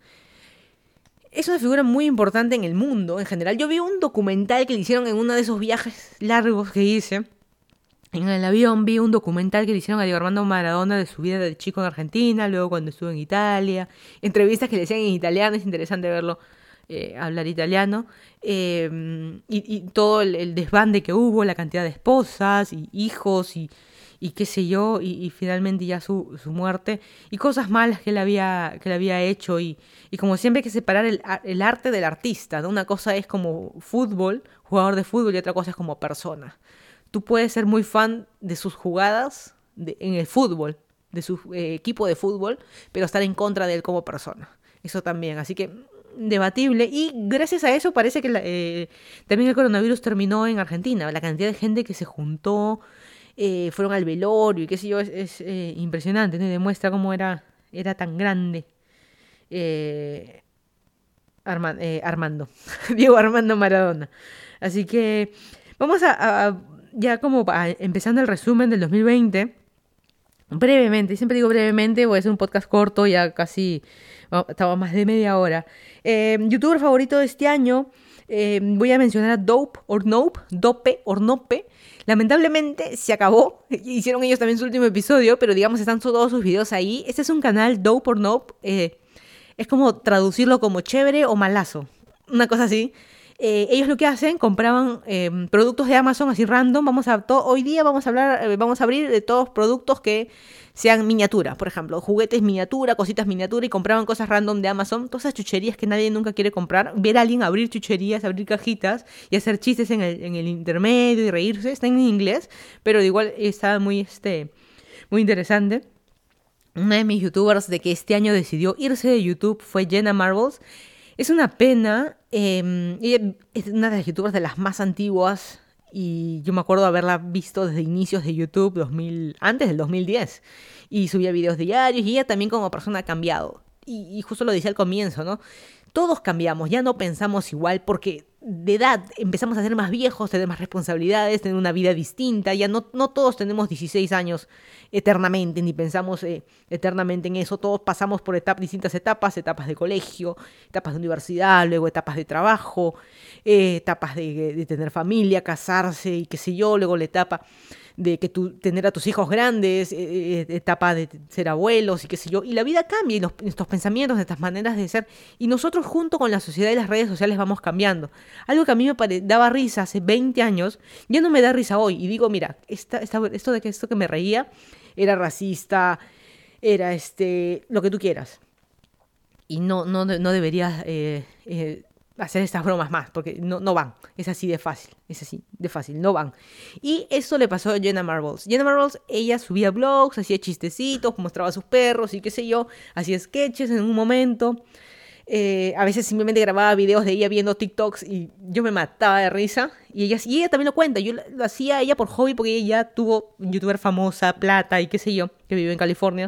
Es una figura muy importante en el mundo, en general. Yo vi un documental que le hicieron en uno de esos viajes largos que hice. En el avión vi un documental que le hicieron a Diego Armando Maradona de su vida de chico en Argentina, luego cuando estuvo en Italia. Entrevistas que le hacían en italiano, es interesante verlo eh, hablar italiano. Eh, y, y todo el, el desbande que hubo, la cantidad de esposas y hijos y... y qué sé yo, y, y finalmente ya su, su muerte, y cosas malas que él había, que él había hecho, y, y como siempre hay que separar el, el arte del artista, ¿no? Una cosa es como fútbol, jugador de fútbol, y otra cosa es como persona. Tú puedes ser muy fan de sus jugadas de, en el fútbol, de su eh, equipo de fútbol, pero estar en contra de él como persona. Eso también, así que debatible, y gracias a eso parece que la, eh, también el coronavirus terminó en Argentina, la cantidad de gente que se juntó, Eh, fueron al velorio y qué sé yo, es, es eh, impresionante, ¿no? Y demuestra cómo era, era tan grande eh, Arma- eh, Armando, Diego Armando Maradona. Así que vamos a, a- ya como a- empezando el resumen del dos mil veinte, brevemente, y siempre digo brevemente, voy a hacer un podcast corto, ya casi, oh, estaba más de media hora. Eh, youtuber favorito de este año, eh, voy a mencionar a Dope or Nope, Dope or Nope. Lamentablemente se acabó, hicieron ellos también su último episodio, pero digamos están todos sus videos ahí. Este es un canal, Dope or Nope, eh, es como traducirlo como chévere o malazo, una cosa así. Eh, ellos lo que hacen, compraban eh, productos de Amazon así random. Vamos a to- hoy día vamos a hablar, eh, vamos a abrir de todos productos que sean miniatura, por ejemplo, juguetes miniatura, cositas miniatura, y compraban cosas random de Amazon, todas esas chucherías que nadie nunca quiere comprar. Ver a alguien abrir chucherías, abrir cajitas y hacer chistes en el, en el intermedio y reírse, está en inglés, pero igual está muy, este, muy interesante. Una de mis youtubers de que este año decidió irse de YouTube fue Jenna Marbles. Es una pena, eh, ella es una de las youtubers de las más antiguas, y yo me acuerdo haberla visto desde inicios de YouTube, dos mil, antes del dos mil diez, y subía videos diarios, y ella también como persona ha cambiado, y, y justo lo decía al comienzo, ¿no? Todos cambiamos, ya no pensamos igual porque de edad empezamos a ser más viejos, tener más responsabilidades, tener una vida distinta, ya no, no todos tenemos dieciséis años eternamente, ni pensamos eh, eternamente en eso, todos pasamos por etap- distintas etapas, etapas de colegio, etapas de universidad, luego etapas de trabajo, eh, etapas de, de tener familia, casarse y qué sé yo, luego la etapa de que tú tener a tus hijos grandes, eh, eh, etapa de ser abuelos y qué sé yo, y la vida cambia, y los, estos pensamientos, estas maneras de ser, y nosotros junto con la sociedad y las redes sociales vamos cambiando. Algo que a mí me pare- daba risa hace veinte años, ya no me da risa hoy, y digo, mira, esta, esta, esto de que esto que me reía era racista, era este, lo que tú quieras, y no, no, no deberías eh, eh, hacer estas bromas más, porque no, no van, es así de fácil, es así de fácil, no van. Y eso le pasó a Jenna Marbles. Jenna Marbles, ella subía blogs, hacía chistecitos, mostraba a sus perros y qué sé yo, hacía sketches en un momento, eh, a veces simplemente grababa videos de ella viendo TikToks y yo me mataba de risa, y ella, y ella también lo cuenta, yo lo, lo hacía ella por hobby porque ella ya tuvo youtuber famosa, plata y qué sé yo, que vive en California.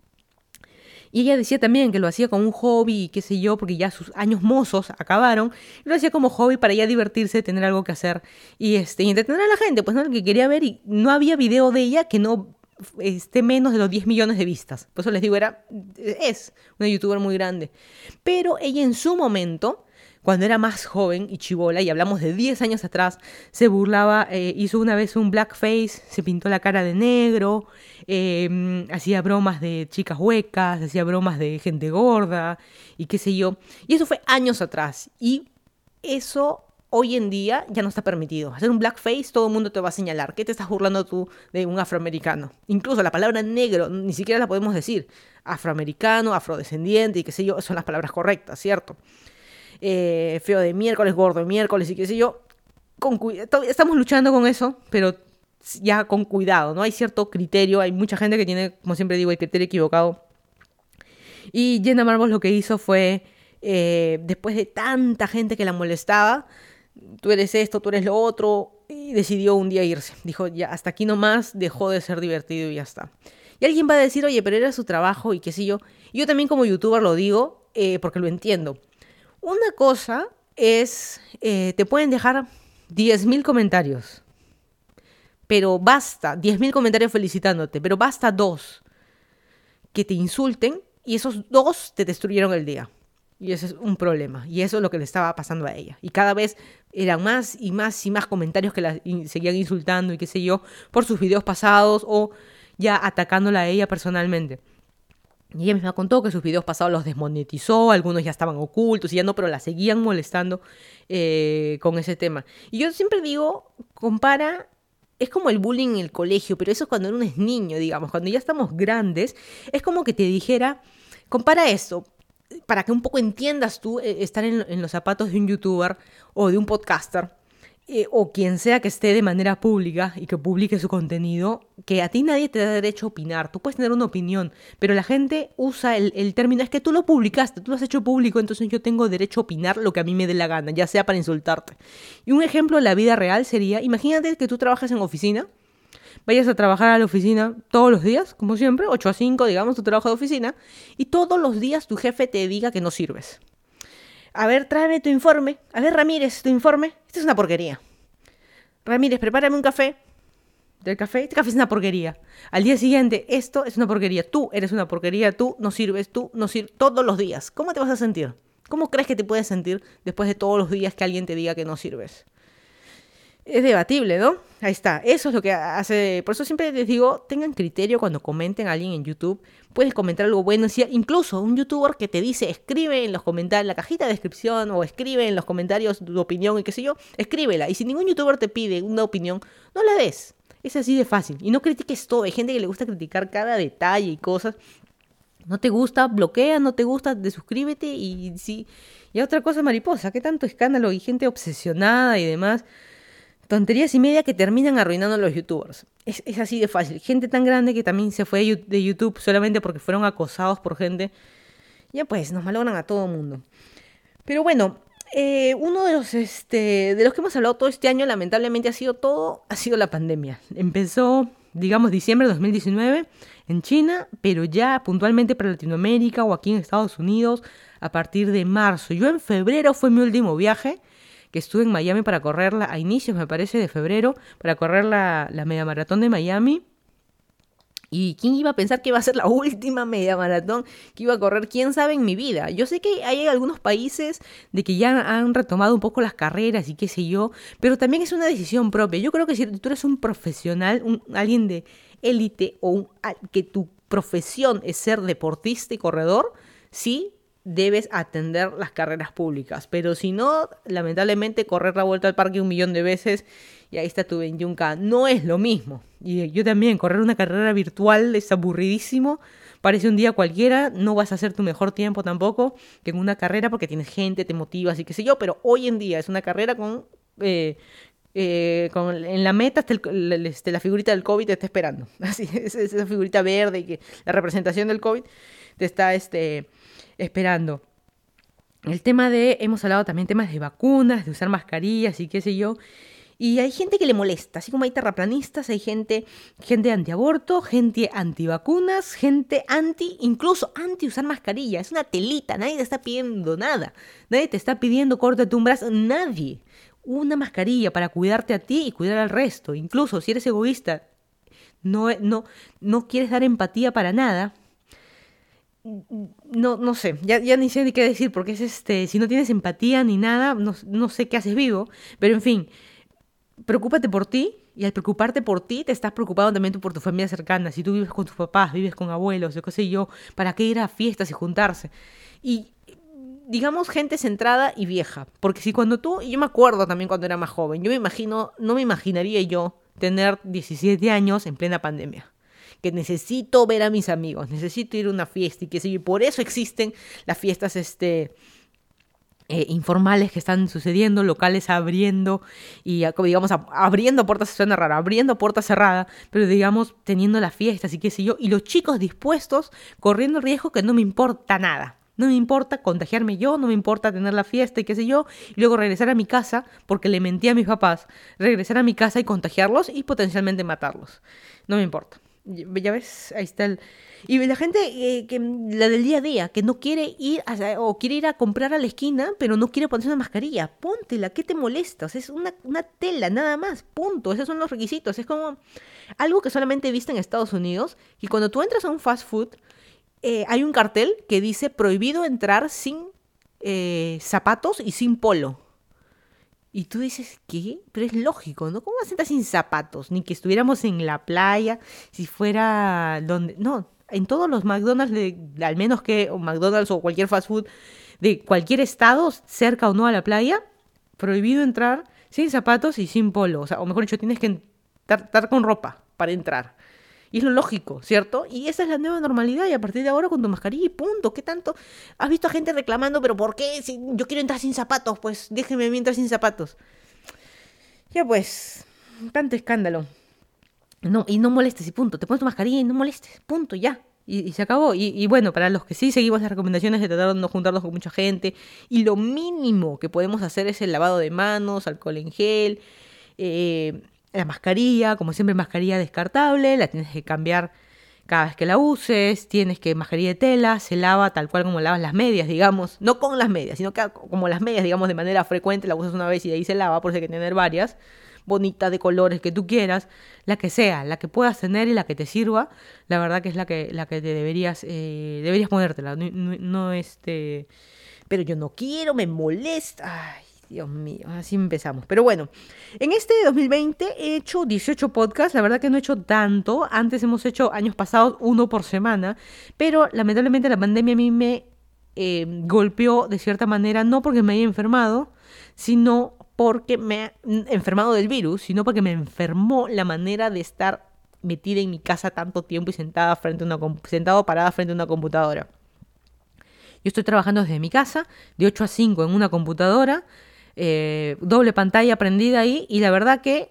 Y ella decía también que lo hacía como un hobby y qué sé yo, porque ya sus años mozos acabaron. Y lo hacía como hobby para ya divertirse, tener algo que hacer y, este, y entretener a la gente, pues no, lo que quería ver. Y no había video de ella que no esté menos de los diez millones de vistas. Por eso les digo, era, es una youtuber muy grande. Pero ella en su momento, cuando era más joven y chibola, y hablamos de diez años atrás, se burlaba, eh, hizo una vez un blackface, se pintó la cara de negro, eh, hacía bromas de chicas huecas, hacía bromas de gente gorda y qué sé yo. Y eso fue años atrás, y eso hoy en día ya no está permitido. Hacer un blackface, todo el mundo te va a señalar. ¿Qué te estás burlando tú de un afroamericano? Incluso la palabra negro ni siquiera la podemos decir. Afroamericano, afrodescendiente y qué sé yo, son las palabras correctas, ¿cierto? Eh, feo de miércoles, gordo de miércoles y qué sé yo. Con cu- estamos luchando con eso, pero ya con cuidado, ¿no? Hay cierto criterio, hay mucha gente que tiene, como siempre digo, el criterio equivocado. Y Jenna Marbles lo que hizo fue, eh, después de tanta gente que la molestaba, tú eres esto, tú eres lo otro, y decidió un día irse. Dijo, ya, hasta aquí nomás, dejó de ser divertido y ya está. Y alguien va a decir, oye, pero era su trabajo y qué sé yo. Y yo también como youtuber lo digo eh, porque lo entiendo. Una cosa es, eh, te pueden dejar diez mil comentarios, pero basta, diez mil comentarios felicitándote, pero basta dos que te insulten y esos dos te destruyeron el día. Y ese es un problema. Y eso es lo que le estaba pasando a ella. Y cada vez eran más y más y más comentarios que la in- seguían insultando y qué sé yo, por sus videos pasados o ya atacándola a ella personalmente. Y ella misma contó que sus videos pasados los desmonetizó, algunos ya estaban ocultos y ya no, pero la seguían molestando eh, con ese tema. Y yo siempre digo, compara, es como el bullying en el colegio, pero eso es cuando uno es niño, digamos, cuando ya estamos grandes, es como que te dijera, compara esto, para que un poco entiendas tú eh, estar en, en los zapatos de un youtuber o de un podcaster, eh, o quien sea que esté de manera pública y que publique su contenido, que a ti nadie te da derecho a opinar. Tú puedes tener una opinión, pero la gente usa el, el término, es que tú lo publicaste, tú lo has hecho público, entonces yo tengo derecho a opinar lo que a mí me dé la gana, ya sea para insultarte. Y un ejemplo de la vida real sería, imagínate que tú trabajas en oficina, vayas a trabajar a la oficina todos los días, como siempre, ocho a cinco, digamos, tu trabajo de oficina, y todos los días tu jefe te diga que no sirves. A ver, tráeme tu informe. A ver, Ramírez, tu informe. Esta es una porquería. Ramírez, prepárame un café. Del café, este café es una porquería. Al día siguiente, esto es una porquería. Tú eres una porquería, tú no sirves, tú no sirves. Todos los días. ¿Cómo te vas a sentir? ¿Cómo crees que te puedes sentir después de todos los días que alguien te diga que no sirves? Es debatible, ¿no? Ahí está. Eso es lo que hace... Por eso siempre les digo, tengan criterio cuando comenten a alguien en YouTube. Puedes comentar algo bueno. Si incluso un youtuber que te dice, escribe en los comentarios, en la cajita de descripción, o escribe en los comentarios tu opinión y qué sé yo, escríbela. Y si ningún youtuber te pide una opinión, no la des. Es así de fácil. Y no critiques todo. Hay gente que le gusta criticar cada detalle y cosas. No te gusta, bloquea, no te gusta, desuscríbete y sí. Y otra cosa, mariposa, ¿qué tanto escándalo? Y gente obsesionada y demás. Tonterías y media que terminan arruinando a los youtubers. Es, es así de fácil. Gente tan grande que también se fue de YouTube solamente porque fueron acosados por gente. Ya pues, nos malogran a todo el mundo. Pero bueno, eh, uno de los, este, de los que hemos hablado todo este año, lamentablemente ha sido todo, ha sido la pandemia. Empezó, digamos, diciembre de dos mil diecinueve en China, pero ya puntualmente para Latinoamérica o aquí en Estados Unidos a partir de marzo. Yo en febrero fue mi último viaje, que estuve en Miami para correrla a inicios, me parece, de febrero, para correr la, la media maratón de Miami. ¿Y quién iba a pensar que iba a ser la última media maratón que iba a correr? ¿Quién sabe en mi vida? Yo sé que hay algunos países de que ya han retomado un poco las carreras y qué sé yo, pero también es una decisión propia. Yo creo que si tú eres un profesional, un, alguien de élite o un, que tu profesión es ser deportista y corredor, sí, debes atender las carreras públicas, pero si no, lamentablemente correr la vuelta al parque un millón de veces y ahí está tu veintiún K, no es lo mismo. Y yo también, correr una carrera virtual es aburridísimo, parece un día cualquiera, no vas a hacer tu mejor tiempo tampoco que en una carrera porque tienes gente, te motivas y qué sé yo, pero hoy en día es una carrera con... Eh, Eh, con, en la meta está el, el, este, la figurita del COVID te está esperando, así es, esa figurita verde y que la representación del COVID te está este, esperando. El tema de, hemos hablado también temas de vacunas, de usar mascarillas y qué sé yo, y hay gente que le molesta, así como hay terraplanistas, hay gente, gente antiaborto, gente antivacunas, gente anti, incluso anti usar mascarilla, es una telita, nadie te está pidiendo nada, nadie te está pidiendo córtate un brazo, nadie. Una mascarilla para cuidarte a ti y cuidar al resto. Incluso si eres egoísta, no, no, no quieres dar empatía para nada, no, no sé, ya, ya ni sé ni qué decir, porque es este, si no tienes empatía ni nada, no, no sé qué haces vivo, pero en fin, preocúpate por ti, y al preocuparte por ti, te estás preocupando también tú por tu familia cercana. Si tú vives con tus papás, vives con abuelos, yo qué sé yo, ¿para qué ir a fiestas y juntarse? Y digamos, gente centrada y vieja. Porque si cuando tú, yo me acuerdo también cuando era más joven, yo me imagino, no me imaginaría yo tener diecisiete años en plena pandemia. Que necesito ver a mis amigos, necesito ir a una fiesta y qué sé yo. Y por eso existen las fiestas este, eh, informales que están sucediendo, locales abriendo y, digamos, abriendo puertas, suena raro, abriendo puertas cerradas, pero digamos, teniendo las fiestas y qué sé yo. Y los chicos dispuestos, corriendo el riesgo que no me importa nada. No me importa contagiarme yo, no me importa tener la fiesta y qué sé yo, y luego regresar a mi casa, porque le mentí a mis papás, regresar a mi casa y contagiarlos y potencialmente matarlos. No me importa. Ya ves, ahí está el... Y la gente, eh, que, la del día a día, que no quiere ir a, o quiere ir a comprar a la esquina, pero no quiere ponerse una mascarilla. Póntela, ¿qué te molesta? O sea, es una, una tela, nada más, punto. Esos son los requisitos. Es como algo que solamente he visto en Estados Unidos, que cuando tú entras a un fast food, eh, hay un cartel que dice prohibido entrar sin eh, zapatos y sin polo. Y tú dices, ¿qué? Pero es lógico, ¿no? ¿Cómo vas a entrar sin zapatos? Ni que estuviéramos en la playa, si fuera donde... No, en todos los McDonald's, de, al menos que o McDonald's o cualquier fast food de cualquier estado, cerca o no a la playa, prohibido entrar sin zapatos y sin polo. O sea, o mejor dicho, tienes que estar, estar con ropa para entrar. Y es lo lógico, ¿cierto? Y esa es la nueva normalidad, y a partir de ahora con tu mascarilla y punto. ¿Qué tanto? ¿Has visto a gente reclamando, pero por qué? Si yo quiero entrar sin zapatos, pues déjeme entrar sin zapatos. Ya pues, tanto escándalo. No, y no molestes y punto. Te pones tu mascarilla y no molestes, punto, ya. Y, y se acabó. Y, y bueno, para los que sí seguimos las recomendaciones de tratar de no juntarnos con mucha gente, y lo mínimo que podemos hacer es el lavado de manos, alcohol en gel, eh... la mascarilla, como siempre, mascarilla descartable, la tienes que cambiar cada vez que la uses, tienes que mascarilla de tela, se lava tal cual como lavas las medias, digamos, no con las medias, sino que como las medias, digamos, de manera frecuente, la usas una vez y de ahí se lava, por eso hay que tener varias, bonitas, de colores que tú quieras, la que sea, la que puedas tener y la que te sirva, la verdad que es la que, la que te deberías, eh, deberías ponértela, no, no, no este, pero yo no quiero, me molesta, ay. Dios mío, así empezamos. Pero bueno, en este dos mil veinte he hecho dieciocho podcasts, la verdad que no he hecho tanto. Antes hemos hecho, años pasados, uno por semana, pero lamentablemente la pandemia a mí me eh, golpeó de cierta manera, no porque me haya enfermado, sino porque me ha enfermado del virus, sino porque me enfermó la manera de estar metida en mi casa tanto tiempo y sentada frente a una, sentado parada frente a una computadora. Yo estoy trabajando desde mi casa, de ocho a cinco en una computadora, Eh, doble pantalla prendida ahí, y la verdad que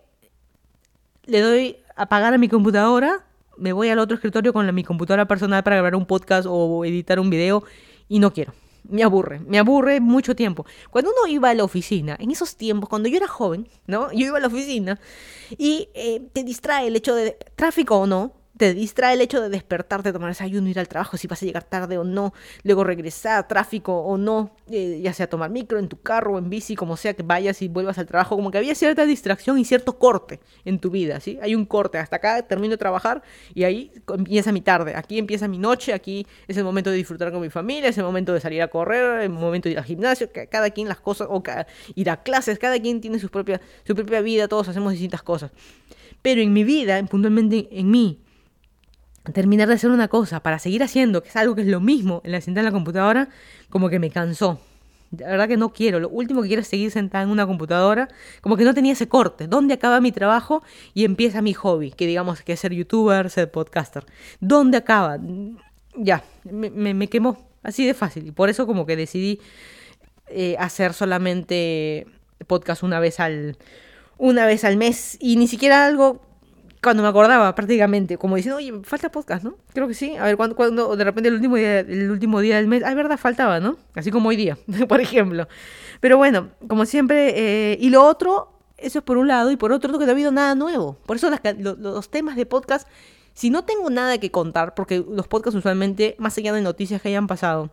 le doy a apagar a mi computadora, me voy al otro escritorio con la, mi computadora personal para grabar un podcast o editar un video y no quiero, me aburre, me aburre mucho tiempo. Cuando uno iba a la oficina, en esos tiempos, cuando yo era joven, ¿no? Yo iba a la oficina y eh, te distrae el hecho de tráfico o no, te distrae el hecho de despertarte, tomar desayuno, ir al trabajo, si vas a llegar tarde o no, luego regresar, tráfico o no, eh, ya sea tomar micro, en tu carro o en bici, como sea que vayas y vuelvas al trabajo, como que había cierta distracción y cierto corte en tu vida, ¿sí? Hay un corte, hasta acá termino de trabajar y ahí empieza mi tarde, aquí empieza mi noche, aquí es el momento de disfrutar con mi familia, es el momento de salir a correr, el momento de ir al gimnasio, cada quien las cosas, o cada, ir a clases, cada quien tiene su propia, su propia vida, todos hacemos distintas cosas. Pero en mi vida, puntualmente en mí, terminar de hacer una cosa para seguir haciendo, que es algo que es lo mismo en la sentada en la computadora, como que me cansó. La verdad que no quiero. Lo último que quiero es seguir sentada en una computadora. Como que no tenía ese corte. ¿Dónde acaba mi trabajo y empieza mi hobby? Que digamos que es ser youtuber, ser podcaster. ¿Dónde acaba? Ya, me, me, me quemó. Así de fácil. Y por eso como que decidí eh, hacer solamente podcast una vez al, una vez al mes. Y ni siquiera algo... Cuando me acordaba, prácticamente, como diciendo, oye, falta podcast, ¿no? Creo que sí. A ver, cuando, cuando de repente el último día, el último día del mes, ah, es verdad, faltaba, ¿no? Así como hoy día, por ejemplo. Pero bueno, como siempre, eh, y lo otro, eso es por un lado, y por otro, que no ha habido nada nuevo. Por eso las, los, los temas de podcast, si no tengo nada que contar, porque los podcasts usualmente, más allá de noticias que hayan pasado,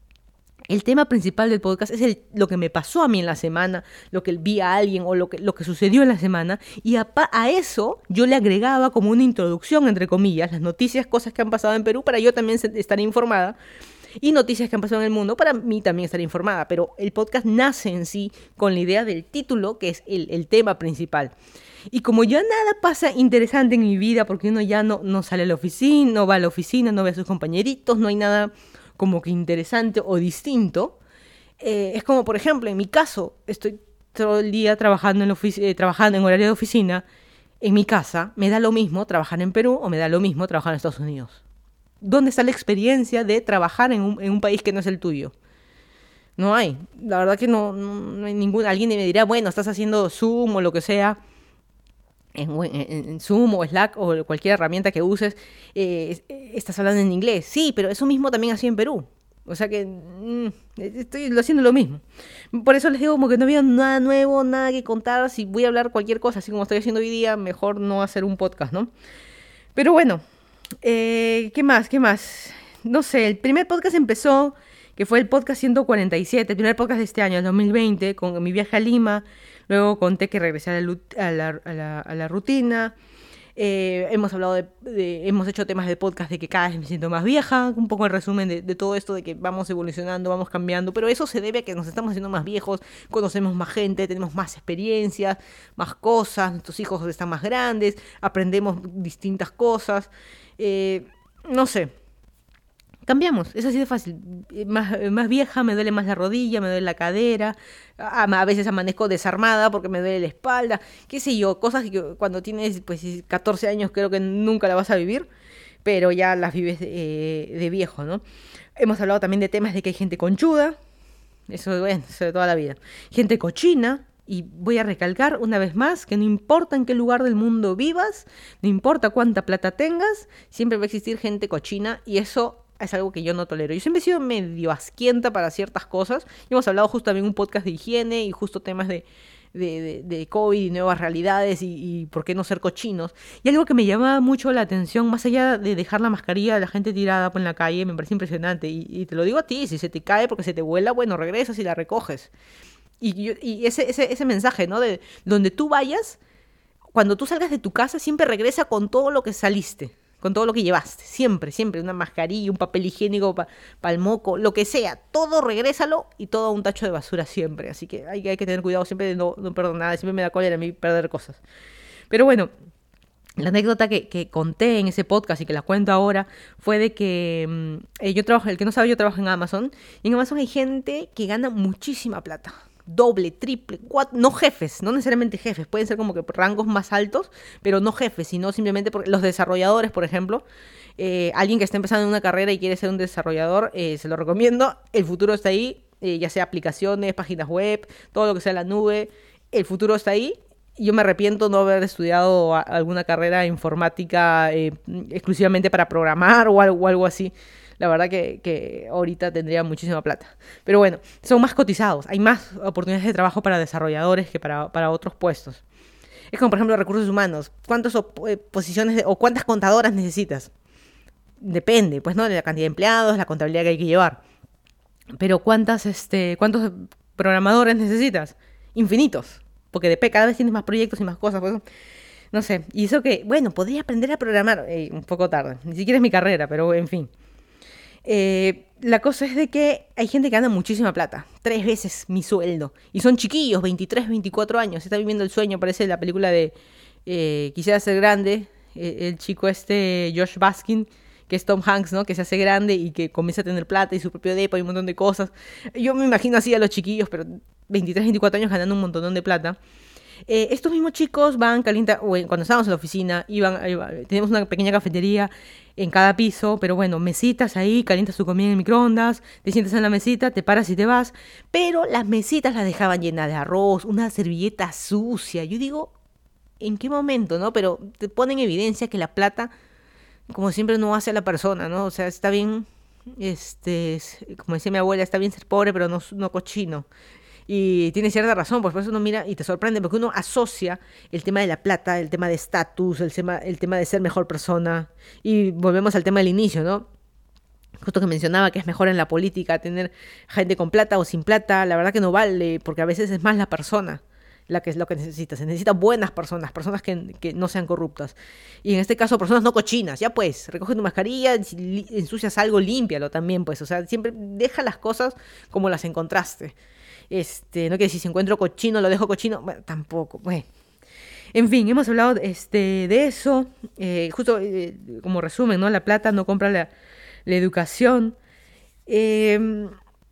el tema principal del podcast es el, lo que me pasó a mí en la semana, lo que vi a alguien o lo que, lo que sucedió en la semana. Y a, a eso yo le agregaba como una introducción, entre comillas, las noticias, cosas que han pasado en Perú para yo también estar informada. Y noticias que han pasado en el mundo para mí también estar informada. Pero el podcast nace en sí con la idea del título, que es el, el tema principal. Y como ya nada pasa interesante en mi vida, porque uno ya no, no sale a la oficina, no va a la oficina, no ve a sus compañeritos, no hay nada... como que interesante o distinto, eh, es como, por ejemplo, en mi caso, estoy todo el día trabajando en, ofici- eh, trabajando en horario de oficina, en mi casa, me da lo mismo trabajar en Perú o me da lo mismo trabajar en Estados Unidos. ¿Dónde está la experiencia de trabajar en un, en un país que no es el tuyo? No hay, la verdad que no, no, no hay ningún, alguien me dirá, bueno, estás haciendo Zoom o lo que sea, En, en, en Zoom o Slack o cualquier herramienta que uses, eh, estás hablando en inglés. Sí, pero eso mismo también hacía en Perú. O sea que mm, estoy haciendo lo mismo. Por eso les digo como que no había nada nuevo, nada que contar. Si voy a hablar cualquier cosa, así como estoy haciendo hoy día, mejor no hacer un podcast, ¿no? Pero bueno, eh, ¿qué más? ¿Qué más? No sé, el primer podcast empezó, que fue el podcast ciento cuarenta y siete, el primer podcast de este año, el dos mil veinte, con mi viaje a Lima. Luego conté que regresé a la, a la, a la, a la rutina. Eh, hemos hablado de, de, hemos hecho temas de podcast de que cada vez me siento más vieja, un poco el resumen de, de todo esto de que vamos evolucionando, vamos cambiando, pero eso se debe a que nos estamos haciendo más viejos, conocemos más gente, tenemos más experiencias, más cosas, nuestros hijos están más grandes, aprendemos distintas cosas, eh, no sé. Cambiamos, es así de fácil. Más, más vieja, me duele más la rodilla, me duele la cadera, a, a veces amanezco desarmada porque me duele la espalda, qué sé yo, cosas que cuando tienes pues catorce años creo que nunca la vas a vivir, pero ya las vives eh, de viejo, ¿no? Hemos hablado también de temas de que hay gente conchuda, eso, bueno, eso de toda la vida, gente cochina. Y voy a recalcar una vez más que no importa en qué lugar del mundo vivas, no importa cuánta plata tengas, siempre va a existir gente cochina y eso es algo que yo no tolero. Yo siempre he sido medio asquienta para ciertas cosas. Y hemos hablado justo también un podcast de higiene y justo temas de, de, de, de COVID y nuevas realidades y, y por qué no ser cochinos. Y algo que me llama mucho la atención, más allá de dejar la mascarilla de la gente tirada en la calle, me parece impresionante. Y, y te lo digo a ti, si se te cae porque se te vuela, bueno, regresas y la recoges. Y, yo, y ese, ese, ese mensaje, ¿no? De donde tú vayas, cuando tú salgas de tu casa, siempre regresa con todo lo que saliste. Con todo lo que llevaste, siempre, siempre, una mascarilla, un papel higiénico para pa el moco, lo que sea, todo regrésalo y todo a un tacho de basura siempre. Así que hay, hay que tener cuidado siempre de no, no perder nada, siempre me da cólera a mí perder cosas. Pero bueno, la anécdota que, que conté en ese podcast y que la cuento ahora fue de que eh, yo trabajo, el que no sabe, yo trabajo en Amazon, y en Amazon hay gente que gana muchísima plata. Doble, triple, cuatro, no jefes, no necesariamente jefes, pueden ser como que rangos más altos, pero no jefes, sino simplemente porque los desarrolladores, por ejemplo, eh, alguien que está empezando en una carrera y quiere ser un desarrollador, eh, se lo recomiendo, el futuro está ahí, eh, ya sea aplicaciones, páginas web, todo lo que sea la nube, el futuro está ahí. Yo me arrepiento no haber estudiado a, alguna carrera informática eh, exclusivamente para programar o algo, o algo así. La verdad que, que ahorita tendría muchísima plata. Pero bueno, son más cotizados. Hay más oportunidades de trabajo para desarrolladores que para, para otros puestos. Es como, por ejemplo, recursos humanos. ¿Cuántas eh, posiciones de, o cuántas contadoras necesitas? Depende, pues, ¿no? De la cantidad de empleados, la contabilidad que hay que llevar. Pero ¿cuántas, este, ¿cuántos programadores necesitas? Infinitos. Porque de cada vez tienes más proyectos y más cosas. Pues, no sé. Y eso que, bueno, podría aprender a programar. Eh, un poco tarde. Ni siquiera es mi carrera, pero en fin. Eh, la cosa es de que hay gente que gana muchísima plata, tres veces mi sueldo, y son chiquillos, veintitrés, veinticuatro años, está viviendo el sueño, parece la película de eh, Quisiera ser grande, eh, el chico este, Josh Baskin, que es Tom Hanks, ¿no? Que se hace grande y que comienza a tener plata y su propio depa y un montón de cosas. Yo me imagino así a los chiquillos, pero veintitrés, veinticuatro años ganando un montón de plata. Eh, estos mismos chicos van, calienta, bueno, cuando estábamos en la oficina, iban, iban, tenemos una pequeña cafetería en cada piso, pero bueno, mesitas ahí, calientas tu comida en el microondas, te sientas en la mesita, te paras y te vas, pero las mesitas las dejaban llenas de arroz, una servilleta sucia. Yo digo, ¿en qué momento, no? Pero te pone en evidencia que la plata, como siempre, no hace a la persona, ¿no? O sea, está bien, este, como decía mi abuela, está bien ser pobre, pero no, no cochino. Y tiene cierta razón, pues por eso uno mira y te sorprende, porque uno asocia el tema de la plata, el tema de estatus, el tema, el tema de ser mejor persona. Y volvemos al tema del inicio, ¿no? Justo que mencionaba que es mejor en la política tener gente con plata o sin plata. La verdad que no vale, porque a veces es más la persona la que es lo que necesita. Se necesitan buenas personas, personas que, que no sean corruptas. Y en este caso, personas no cochinas. Ya pues, recoge tu mascarilla, si ensucias algo, límpialo también, pues. O sea, siempre deja las cosas como las encontraste. Este, no quiere decir si encuentro cochino, lo dejo cochino. Bueno, tampoco. Bueno. En fin, hemos hablado este, de eso. Eh, justo eh, como resumen, ¿no? La plata no compra la, la educación. Eh,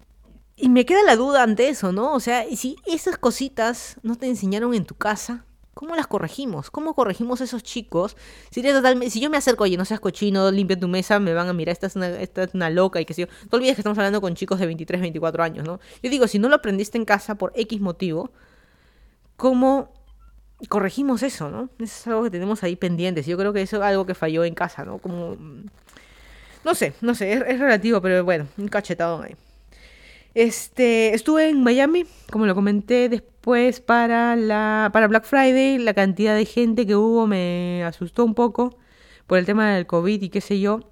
y me queda la duda ante eso, ¿no? O sea, si esas cositas no te enseñaron en tu casa, ¿cómo las corregimos? ¿Cómo corregimos a esos chicos? Si, totalmente, si yo me acerco, oye, no seas cochino, limpia tu mesa, me van a mirar, esta es una, esta es una loca y qué sé yo. No olvides que estamos hablando con chicos de veintitrés, veinticuatro años, ¿no? Yo digo, si no lo aprendiste en casa por X motivo, ¿cómo corregimos eso, no? Eso es algo que tenemos ahí pendientes. Yo creo que eso es algo que falló en casa, ¿no? Como, No sé, no sé, es, es relativo, pero bueno, un cachetadón ahí. Este, estuve en Miami, como lo comenté después para la para Black Friday, la cantidad de gente que hubo me asustó un poco por el tema del COVID y qué sé yo.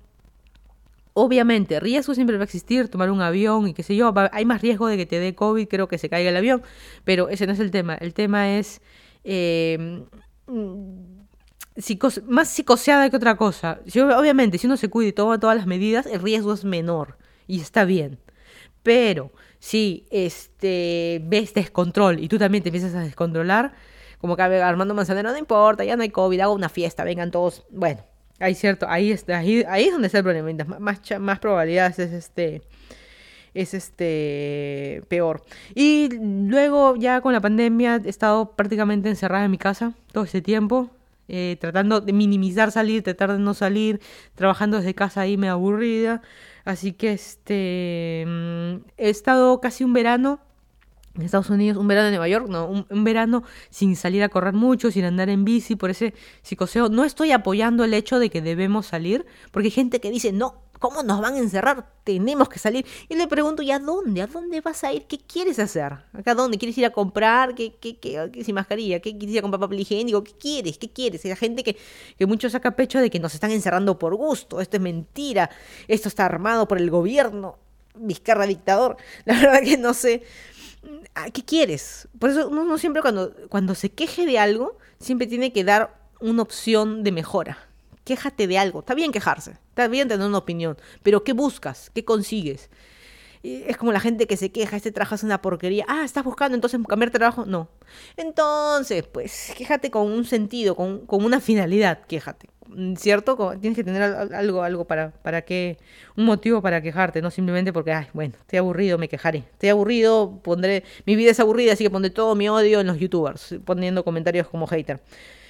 Obviamente, riesgo siempre va a existir, tomar un avión y qué sé yo, va- hay más riesgo de que te dé COVID, creo que se caiga el avión, pero ese no es el tema. El tema es eh, mm, psicos- más psicoseada que otra cosa. Si, obviamente, si uno se cuida y toma todas las medidas, el riesgo es menor y está bien. Pero si este, ves descontrol y tú también te empiezas a descontrolar, como que a ver, Armando Manzanero, no importa, ya no hay COVID, hago una fiesta, vengan todos. Bueno, hay cierto, ahí está, ahí, ahí es donde está el problema. Mientras más, más, cha- más probabilidades es este, es este peor. Y luego ya con la pandemia he estado prácticamente encerrada en mi casa todo ese tiempo, eh, tratando de minimizar salir, tratar de no salir, trabajando desde casa ahí me aburrida. Así que este mm, he estado casi un verano en Estados Unidos, un verano en Nueva York, no, un, un verano sin salir a correr mucho, sin andar en bici, por ese psicoseo. No estoy apoyando el hecho de que debemos salir, porque hay gente que dice, no, ¿cómo nos van a encerrar? Tenemos que salir. Y le pregunto, ¿y a dónde? ¿A dónde vas a ir? ¿Qué quieres hacer? ¿Acá dónde? ¿Quieres ir a comprar? ¿Qué, qué, qué, qué sin mascarilla? ¿Qué quieres ir a comprar papel higiénico? ¿Qué quieres? ¿Qué quieres? Hay gente que, que mucho saca pecho de que nos están encerrando por gusto. Esto es mentira. Esto está armado por el gobierno. Vizcarra dictador. La verdad que no sé. Ah, ¿qué quieres? Por eso uno, uno siempre cuando, cuando se queje de algo, siempre tiene que dar una opción de mejora. Quéjate de algo. Está bien quejarse, está bien tener una opinión, pero ¿qué buscas? ¿Qué consigues? Y es como la gente que se queja, este trabajo es una porquería. Ah, ¿estás buscando entonces cambiar de trabajo? No. Entonces, pues, quéjate con un sentido, con, con una finalidad, quéjate. Mm, ¿Cierto? Como- Tienes que tener al- algo, algo para, para que, un motivo para quejarte, no simplemente porque, ay, bueno, estoy aburrido, me quejaré. Estoy aburrido, pondré, mi vida es aburrida, así que pondré todo mi odio en los youtubers, poniendo comentarios como hater.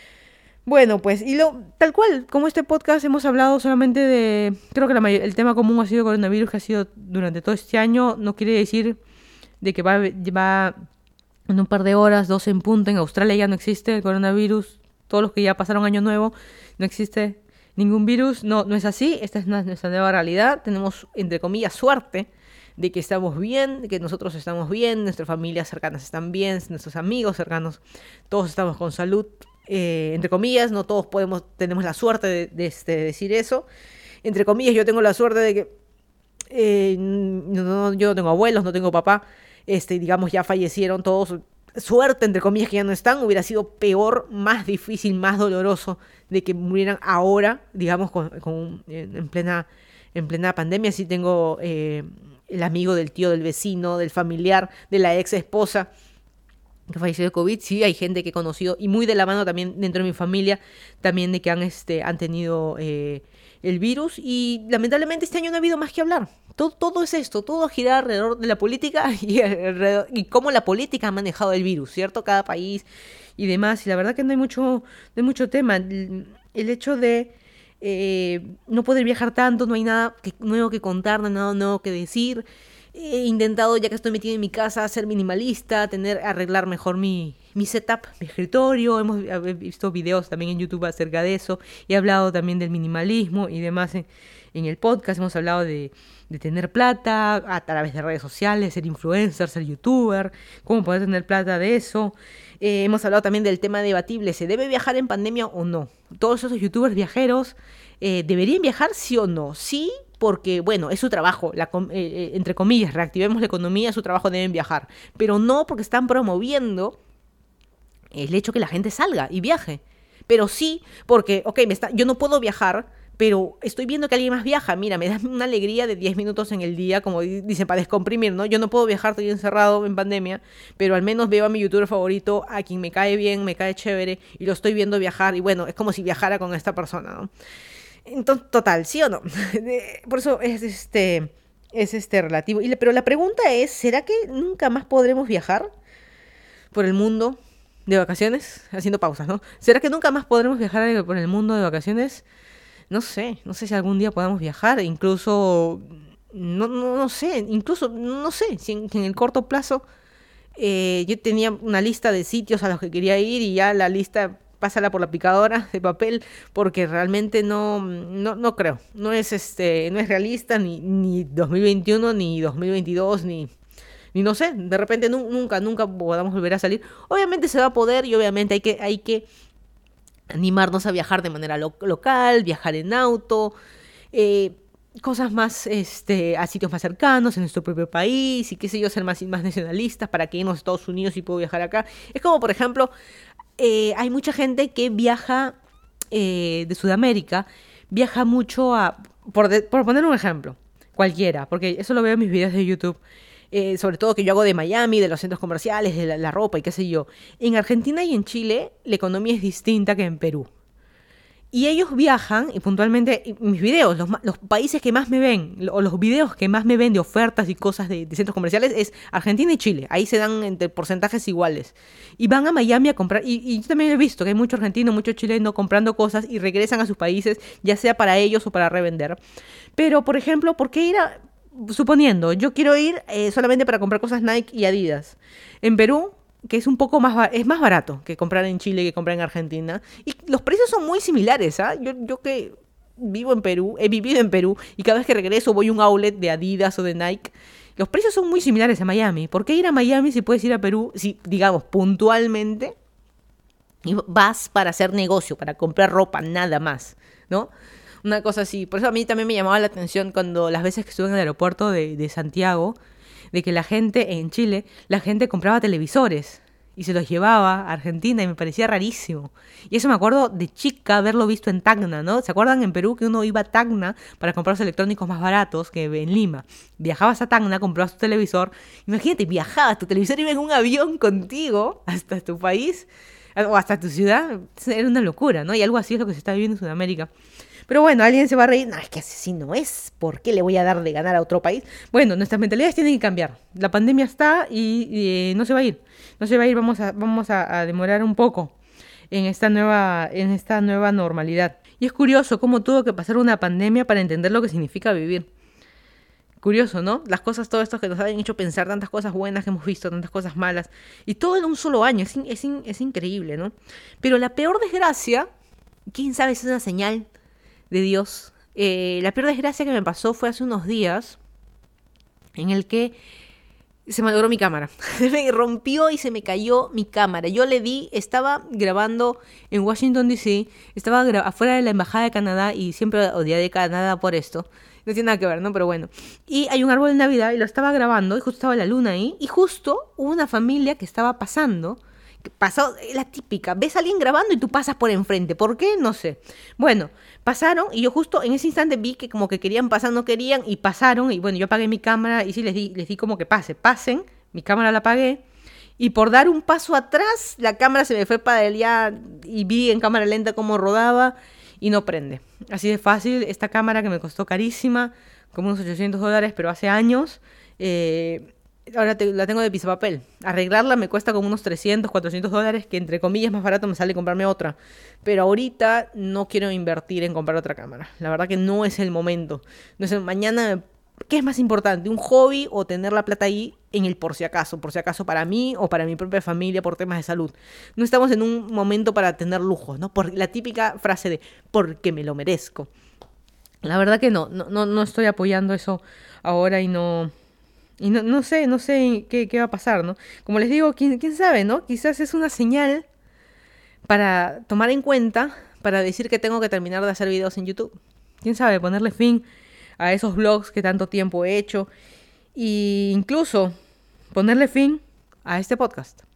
Bueno, pues, y lo, tal cual, como este podcast hemos hablado solamente de, creo que la may- el tema común ha sido coronavirus, que ha sido durante todo este año, no quiere decir de que va, va en un par de horas, dos en punto, en Australia ya no existe el coronavirus, todos los que ya pasaron año nuevo, no existe ningún virus, no, no es así, esta es una- nuestra nueva realidad, tenemos, entre comillas, suerte de que estamos bien, de que nosotros estamos bien, nuestras familias cercanas están bien, nuestros amigos cercanos, todos estamos con salud, eh, entre comillas, no todos podemos, tenemos la suerte de, de, este, decir eso, entre comillas, yo tengo la suerte de que eh, no, no, yo no tengo abuelos, no tengo papá, este, digamos, ya fallecieron todos. Suerte, entre comillas, que ya no están, hubiera sido peor, más difícil, más doloroso de que murieran ahora, digamos, con, con- en, en plena, en plena pandemia. Sí tengo eh, el amigo del tío, del vecino, del familiar, de la ex esposa que falleció de COVID, sí, hay gente que he conocido, y muy de la mano también dentro de mi familia, también de que han, este, han tenido eh, el virus, y lamentablemente este año no ha habido más que hablar. Todo, todo es esto, todo gira alrededor de la política y, alrededor- y cómo la política ha manejado el virus, ¿cierto? Cada país y demás, y la verdad que no hay mucho, no hay mucho tema. El, el hecho de eh, no poder viajar tanto, no hay nada que- nuevo que contar, no hay nada nuevo que decir. He intentado, ya que estoy metido en mi casa, ser minimalista, tener, arreglar mejor mi, mi setup, mi escritorio. Hemos vi- he visto videos también en YouTube acerca de eso. He hablado también del minimalismo y demás en, en el podcast. Hemos hablado de, de tener plata a través de redes sociales, ser influencer, ser youtuber, cómo poder tener plata de eso. Eh, hemos hablado también del tema debatible, ¿se debe viajar en pandemia o no? Todos esos youtubers viajeros, eh, ¿deberían viajar sí o no? Sí, porque, bueno, es su trabajo, la, com- eh, eh, entre comillas, reactivemos la economía, es su trabajo, deben viajar. Pero no porque están promoviendo el hecho que la gente salga y viaje. Pero sí, porque, ok, me está, yo no puedo viajar, pero estoy viendo que alguien más viaja. Mira, me da una alegría de diez minutos en el día, como di- dicen, para descomprimir, ¿no? Yo no puedo viajar, estoy encerrado en pandemia, pero al menos veo a mi youtuber favorito, a quien me cae bien, me cae chévere, y lo estoy viendo viajar, y bueno, es como si viajara con esta persona, ¿no? Entonces, total, ¿sí o no? De- Por eso es este, es este relativo. Y, la- pero la pregunta es, ¿será que nunca más podremos viajar por el mundo de vacaciones? Haciendo pausas, ¿no? ¿Será que nunca más podremos viajar por el mundo de vacaciones? No sé, no sé si algún día podamos viajar, incluso, no, no, no sé, incluso, no sé, si en, en el corto plazo eh, yo tenía una lista de sitios a los que quería ir y ya la lista pásala por la picadora de papel, porque realmente no, no, no creo. No es este, no es realista ni, ni dos mil veintiuno, ni dos mil veintidós, ni, ni no sé, de repente nu- nunca, nunca podamos volver a salir. Obviamente se va a poder y obviamente hay que, hay que animarnos a viajar de manera lo- local, viajar en auto, eh, cosas más, este, a sitios más cercanos en nuestro propio país y qué sé yo, ser más, más nacionalistas para que irnos a Estados Unidos y puedo viajar acá. Es como, por ejemplo, eh, hay mucha gente que viaja eh, de Sudamérica, viaja mucho a, por, de- por poner un ejemplo, cualquiera, porque eso lo veo en mis videos de YouTube. Eh, sobre todo que yo hago de Miami, de los centros comerciales, de la, la ropa y qué sé yo. En Argentina y en Chile la economía es distinta que en Perú. Y ellos viajan, y puntualmente, y mis videos, los, ma- los países que más me ven, lo- o los videos que más me ven de ofertas y cosas de, de centros comerciales es Argentina y Chile. Ahí se dan entre porcentajes iguales. Y van a Miami a comprar, y, y yo también he visto que hay mucho argentino, mucho chileno comprando cosas y regresan a sus países, ya sea para ellos o para revender. Pero, por ejemplo, ¿por qué ir a, suponiendo, yo quiero ir eh, solamente para comprar cosas Nike y Adidas? En Perú, que es un poco más, ba- es más barato que comprar en Chile que comprar en Argentina. Y los precios son muy similares, ¿ah? Yo, yo que vivo en Perú, he vivido en Perú, y cada vez que regreso voy a un outlet de Adidas o de Nike. Los precios son muy similares a Miami. ¿Por qué ir a Miami si puedes ir a Perú, si, digamos, puntualmente, y vas para hacer negocio, para comprar ropa, nada más, ¿no? Una cosa así. Por eso a mí también me llamaba la atención cuando las veces que estuve en el aeropuerto de, de Santiago, de que la gente en Chile, la gente compraba televisores y se los llevaba a Argentina y me parecía rarísimo. Y eso me acuerdo de chica haberlo visto en Tacna, ¿no? ¿Se acuerdan en Perú que uno iba a Tacna para comprar los electrónicos más baratos que en Lima? Viajabas a Tacna, comprabas tu televisor. Imagínate, viajabas, tu televisor iba en un avión contigo hasta tu país o hasta tu ciudad. Era una locura, ¿no? Y algo así es lo que se está viviendo en Sudamérica. Pero bueno, alguien se va a reír. No, es que así no es. ¿Por qué le voy a dar de ganar a otro país? Bueno, nuestras mentalidades tienen que cambiar. La pandemia está y, y, eh, no se va a ir. No se va a ir. Vamos a, vamos a, a demorar un poco en esta nueva, en esta nueva normalidad. Y es curioso cómo tuvo que pasar una pandemia para entender lo que significa vivir. Curioso, ¿no? Las cosas, todo esto que nos han hecho pensar, tantas cosas buenas que hemos visto, tantas cosas malas. Y todo en un solo año. Es, in- es, in- es increíble, ¿no? Pero la peor desgracia, quién sabe si es una señal de Dios. Eh, la peor desgracia que me pasó fue hace unos días en el que se malogró mi cámara. Se me rompió y se me cayó mi cámara. Yo le di, estaba grabando en Washington, D C, estaba gra- afuera de la Embajada de Canadá y siempre odié de Canadá por esto. No tiene nada que ver, ¿no? Pero bueno. Y hay un árbol de Navidad y lo estaba grabando y justo estaba la luna ahí. Y justo hubo una familia que estaba pasando. Que pasó, la típica, ves a alguien grabando y tú pasas por enfrente. ¿Por qué? No sé. Bueno, pasaron y yo justo en ese instante vi que como que querían pasar, no querían y pasaron. Y bueno, yo apagué mi cámara y sí les di, les di como que pase, pasen. Mi cámara la apagué. Y por dar un paso atrás, la cámara se me fue para allá y vi en cámara lenta cómo rodaba y no prende. Así de fácil, esta cámara que me costó carísima, como unos ochocientos dólares, pero hace años, eh, ahora te- la tengo de pisapapel. Arreglarla me cuesta como unos trescientos, cuatrocientos dólares, que entre comillas más barato me sale comprarme otra. Pero ahorita no quiero invertir en comprar otra cámara. La verdad que no es el momento. No es el mañana. ¿Qué es más importante? ¿Un hobby o tener la plata ahí en el por si acaso? Por si acaso para mí o para mi propia familia por temas de salud. No estamos en un momento para tener lujos, ¿no? Por la típica frase de porque me lo merezco. La verdad que no, no, no, no estoy apoyando eso ahora y no, y no, no sé, no sé qué, qué va a pasar, ¿no? Como les digo, quién, quién sabe, ¿no? Quizás es una señal para tomar en cuenta, para decir que tengo que terminar de hacer videos en YouTube. Quién sabe, ponerle fin a esos vlogs que tanto tiempo he hecho e incluso ponerle fin a este podcast.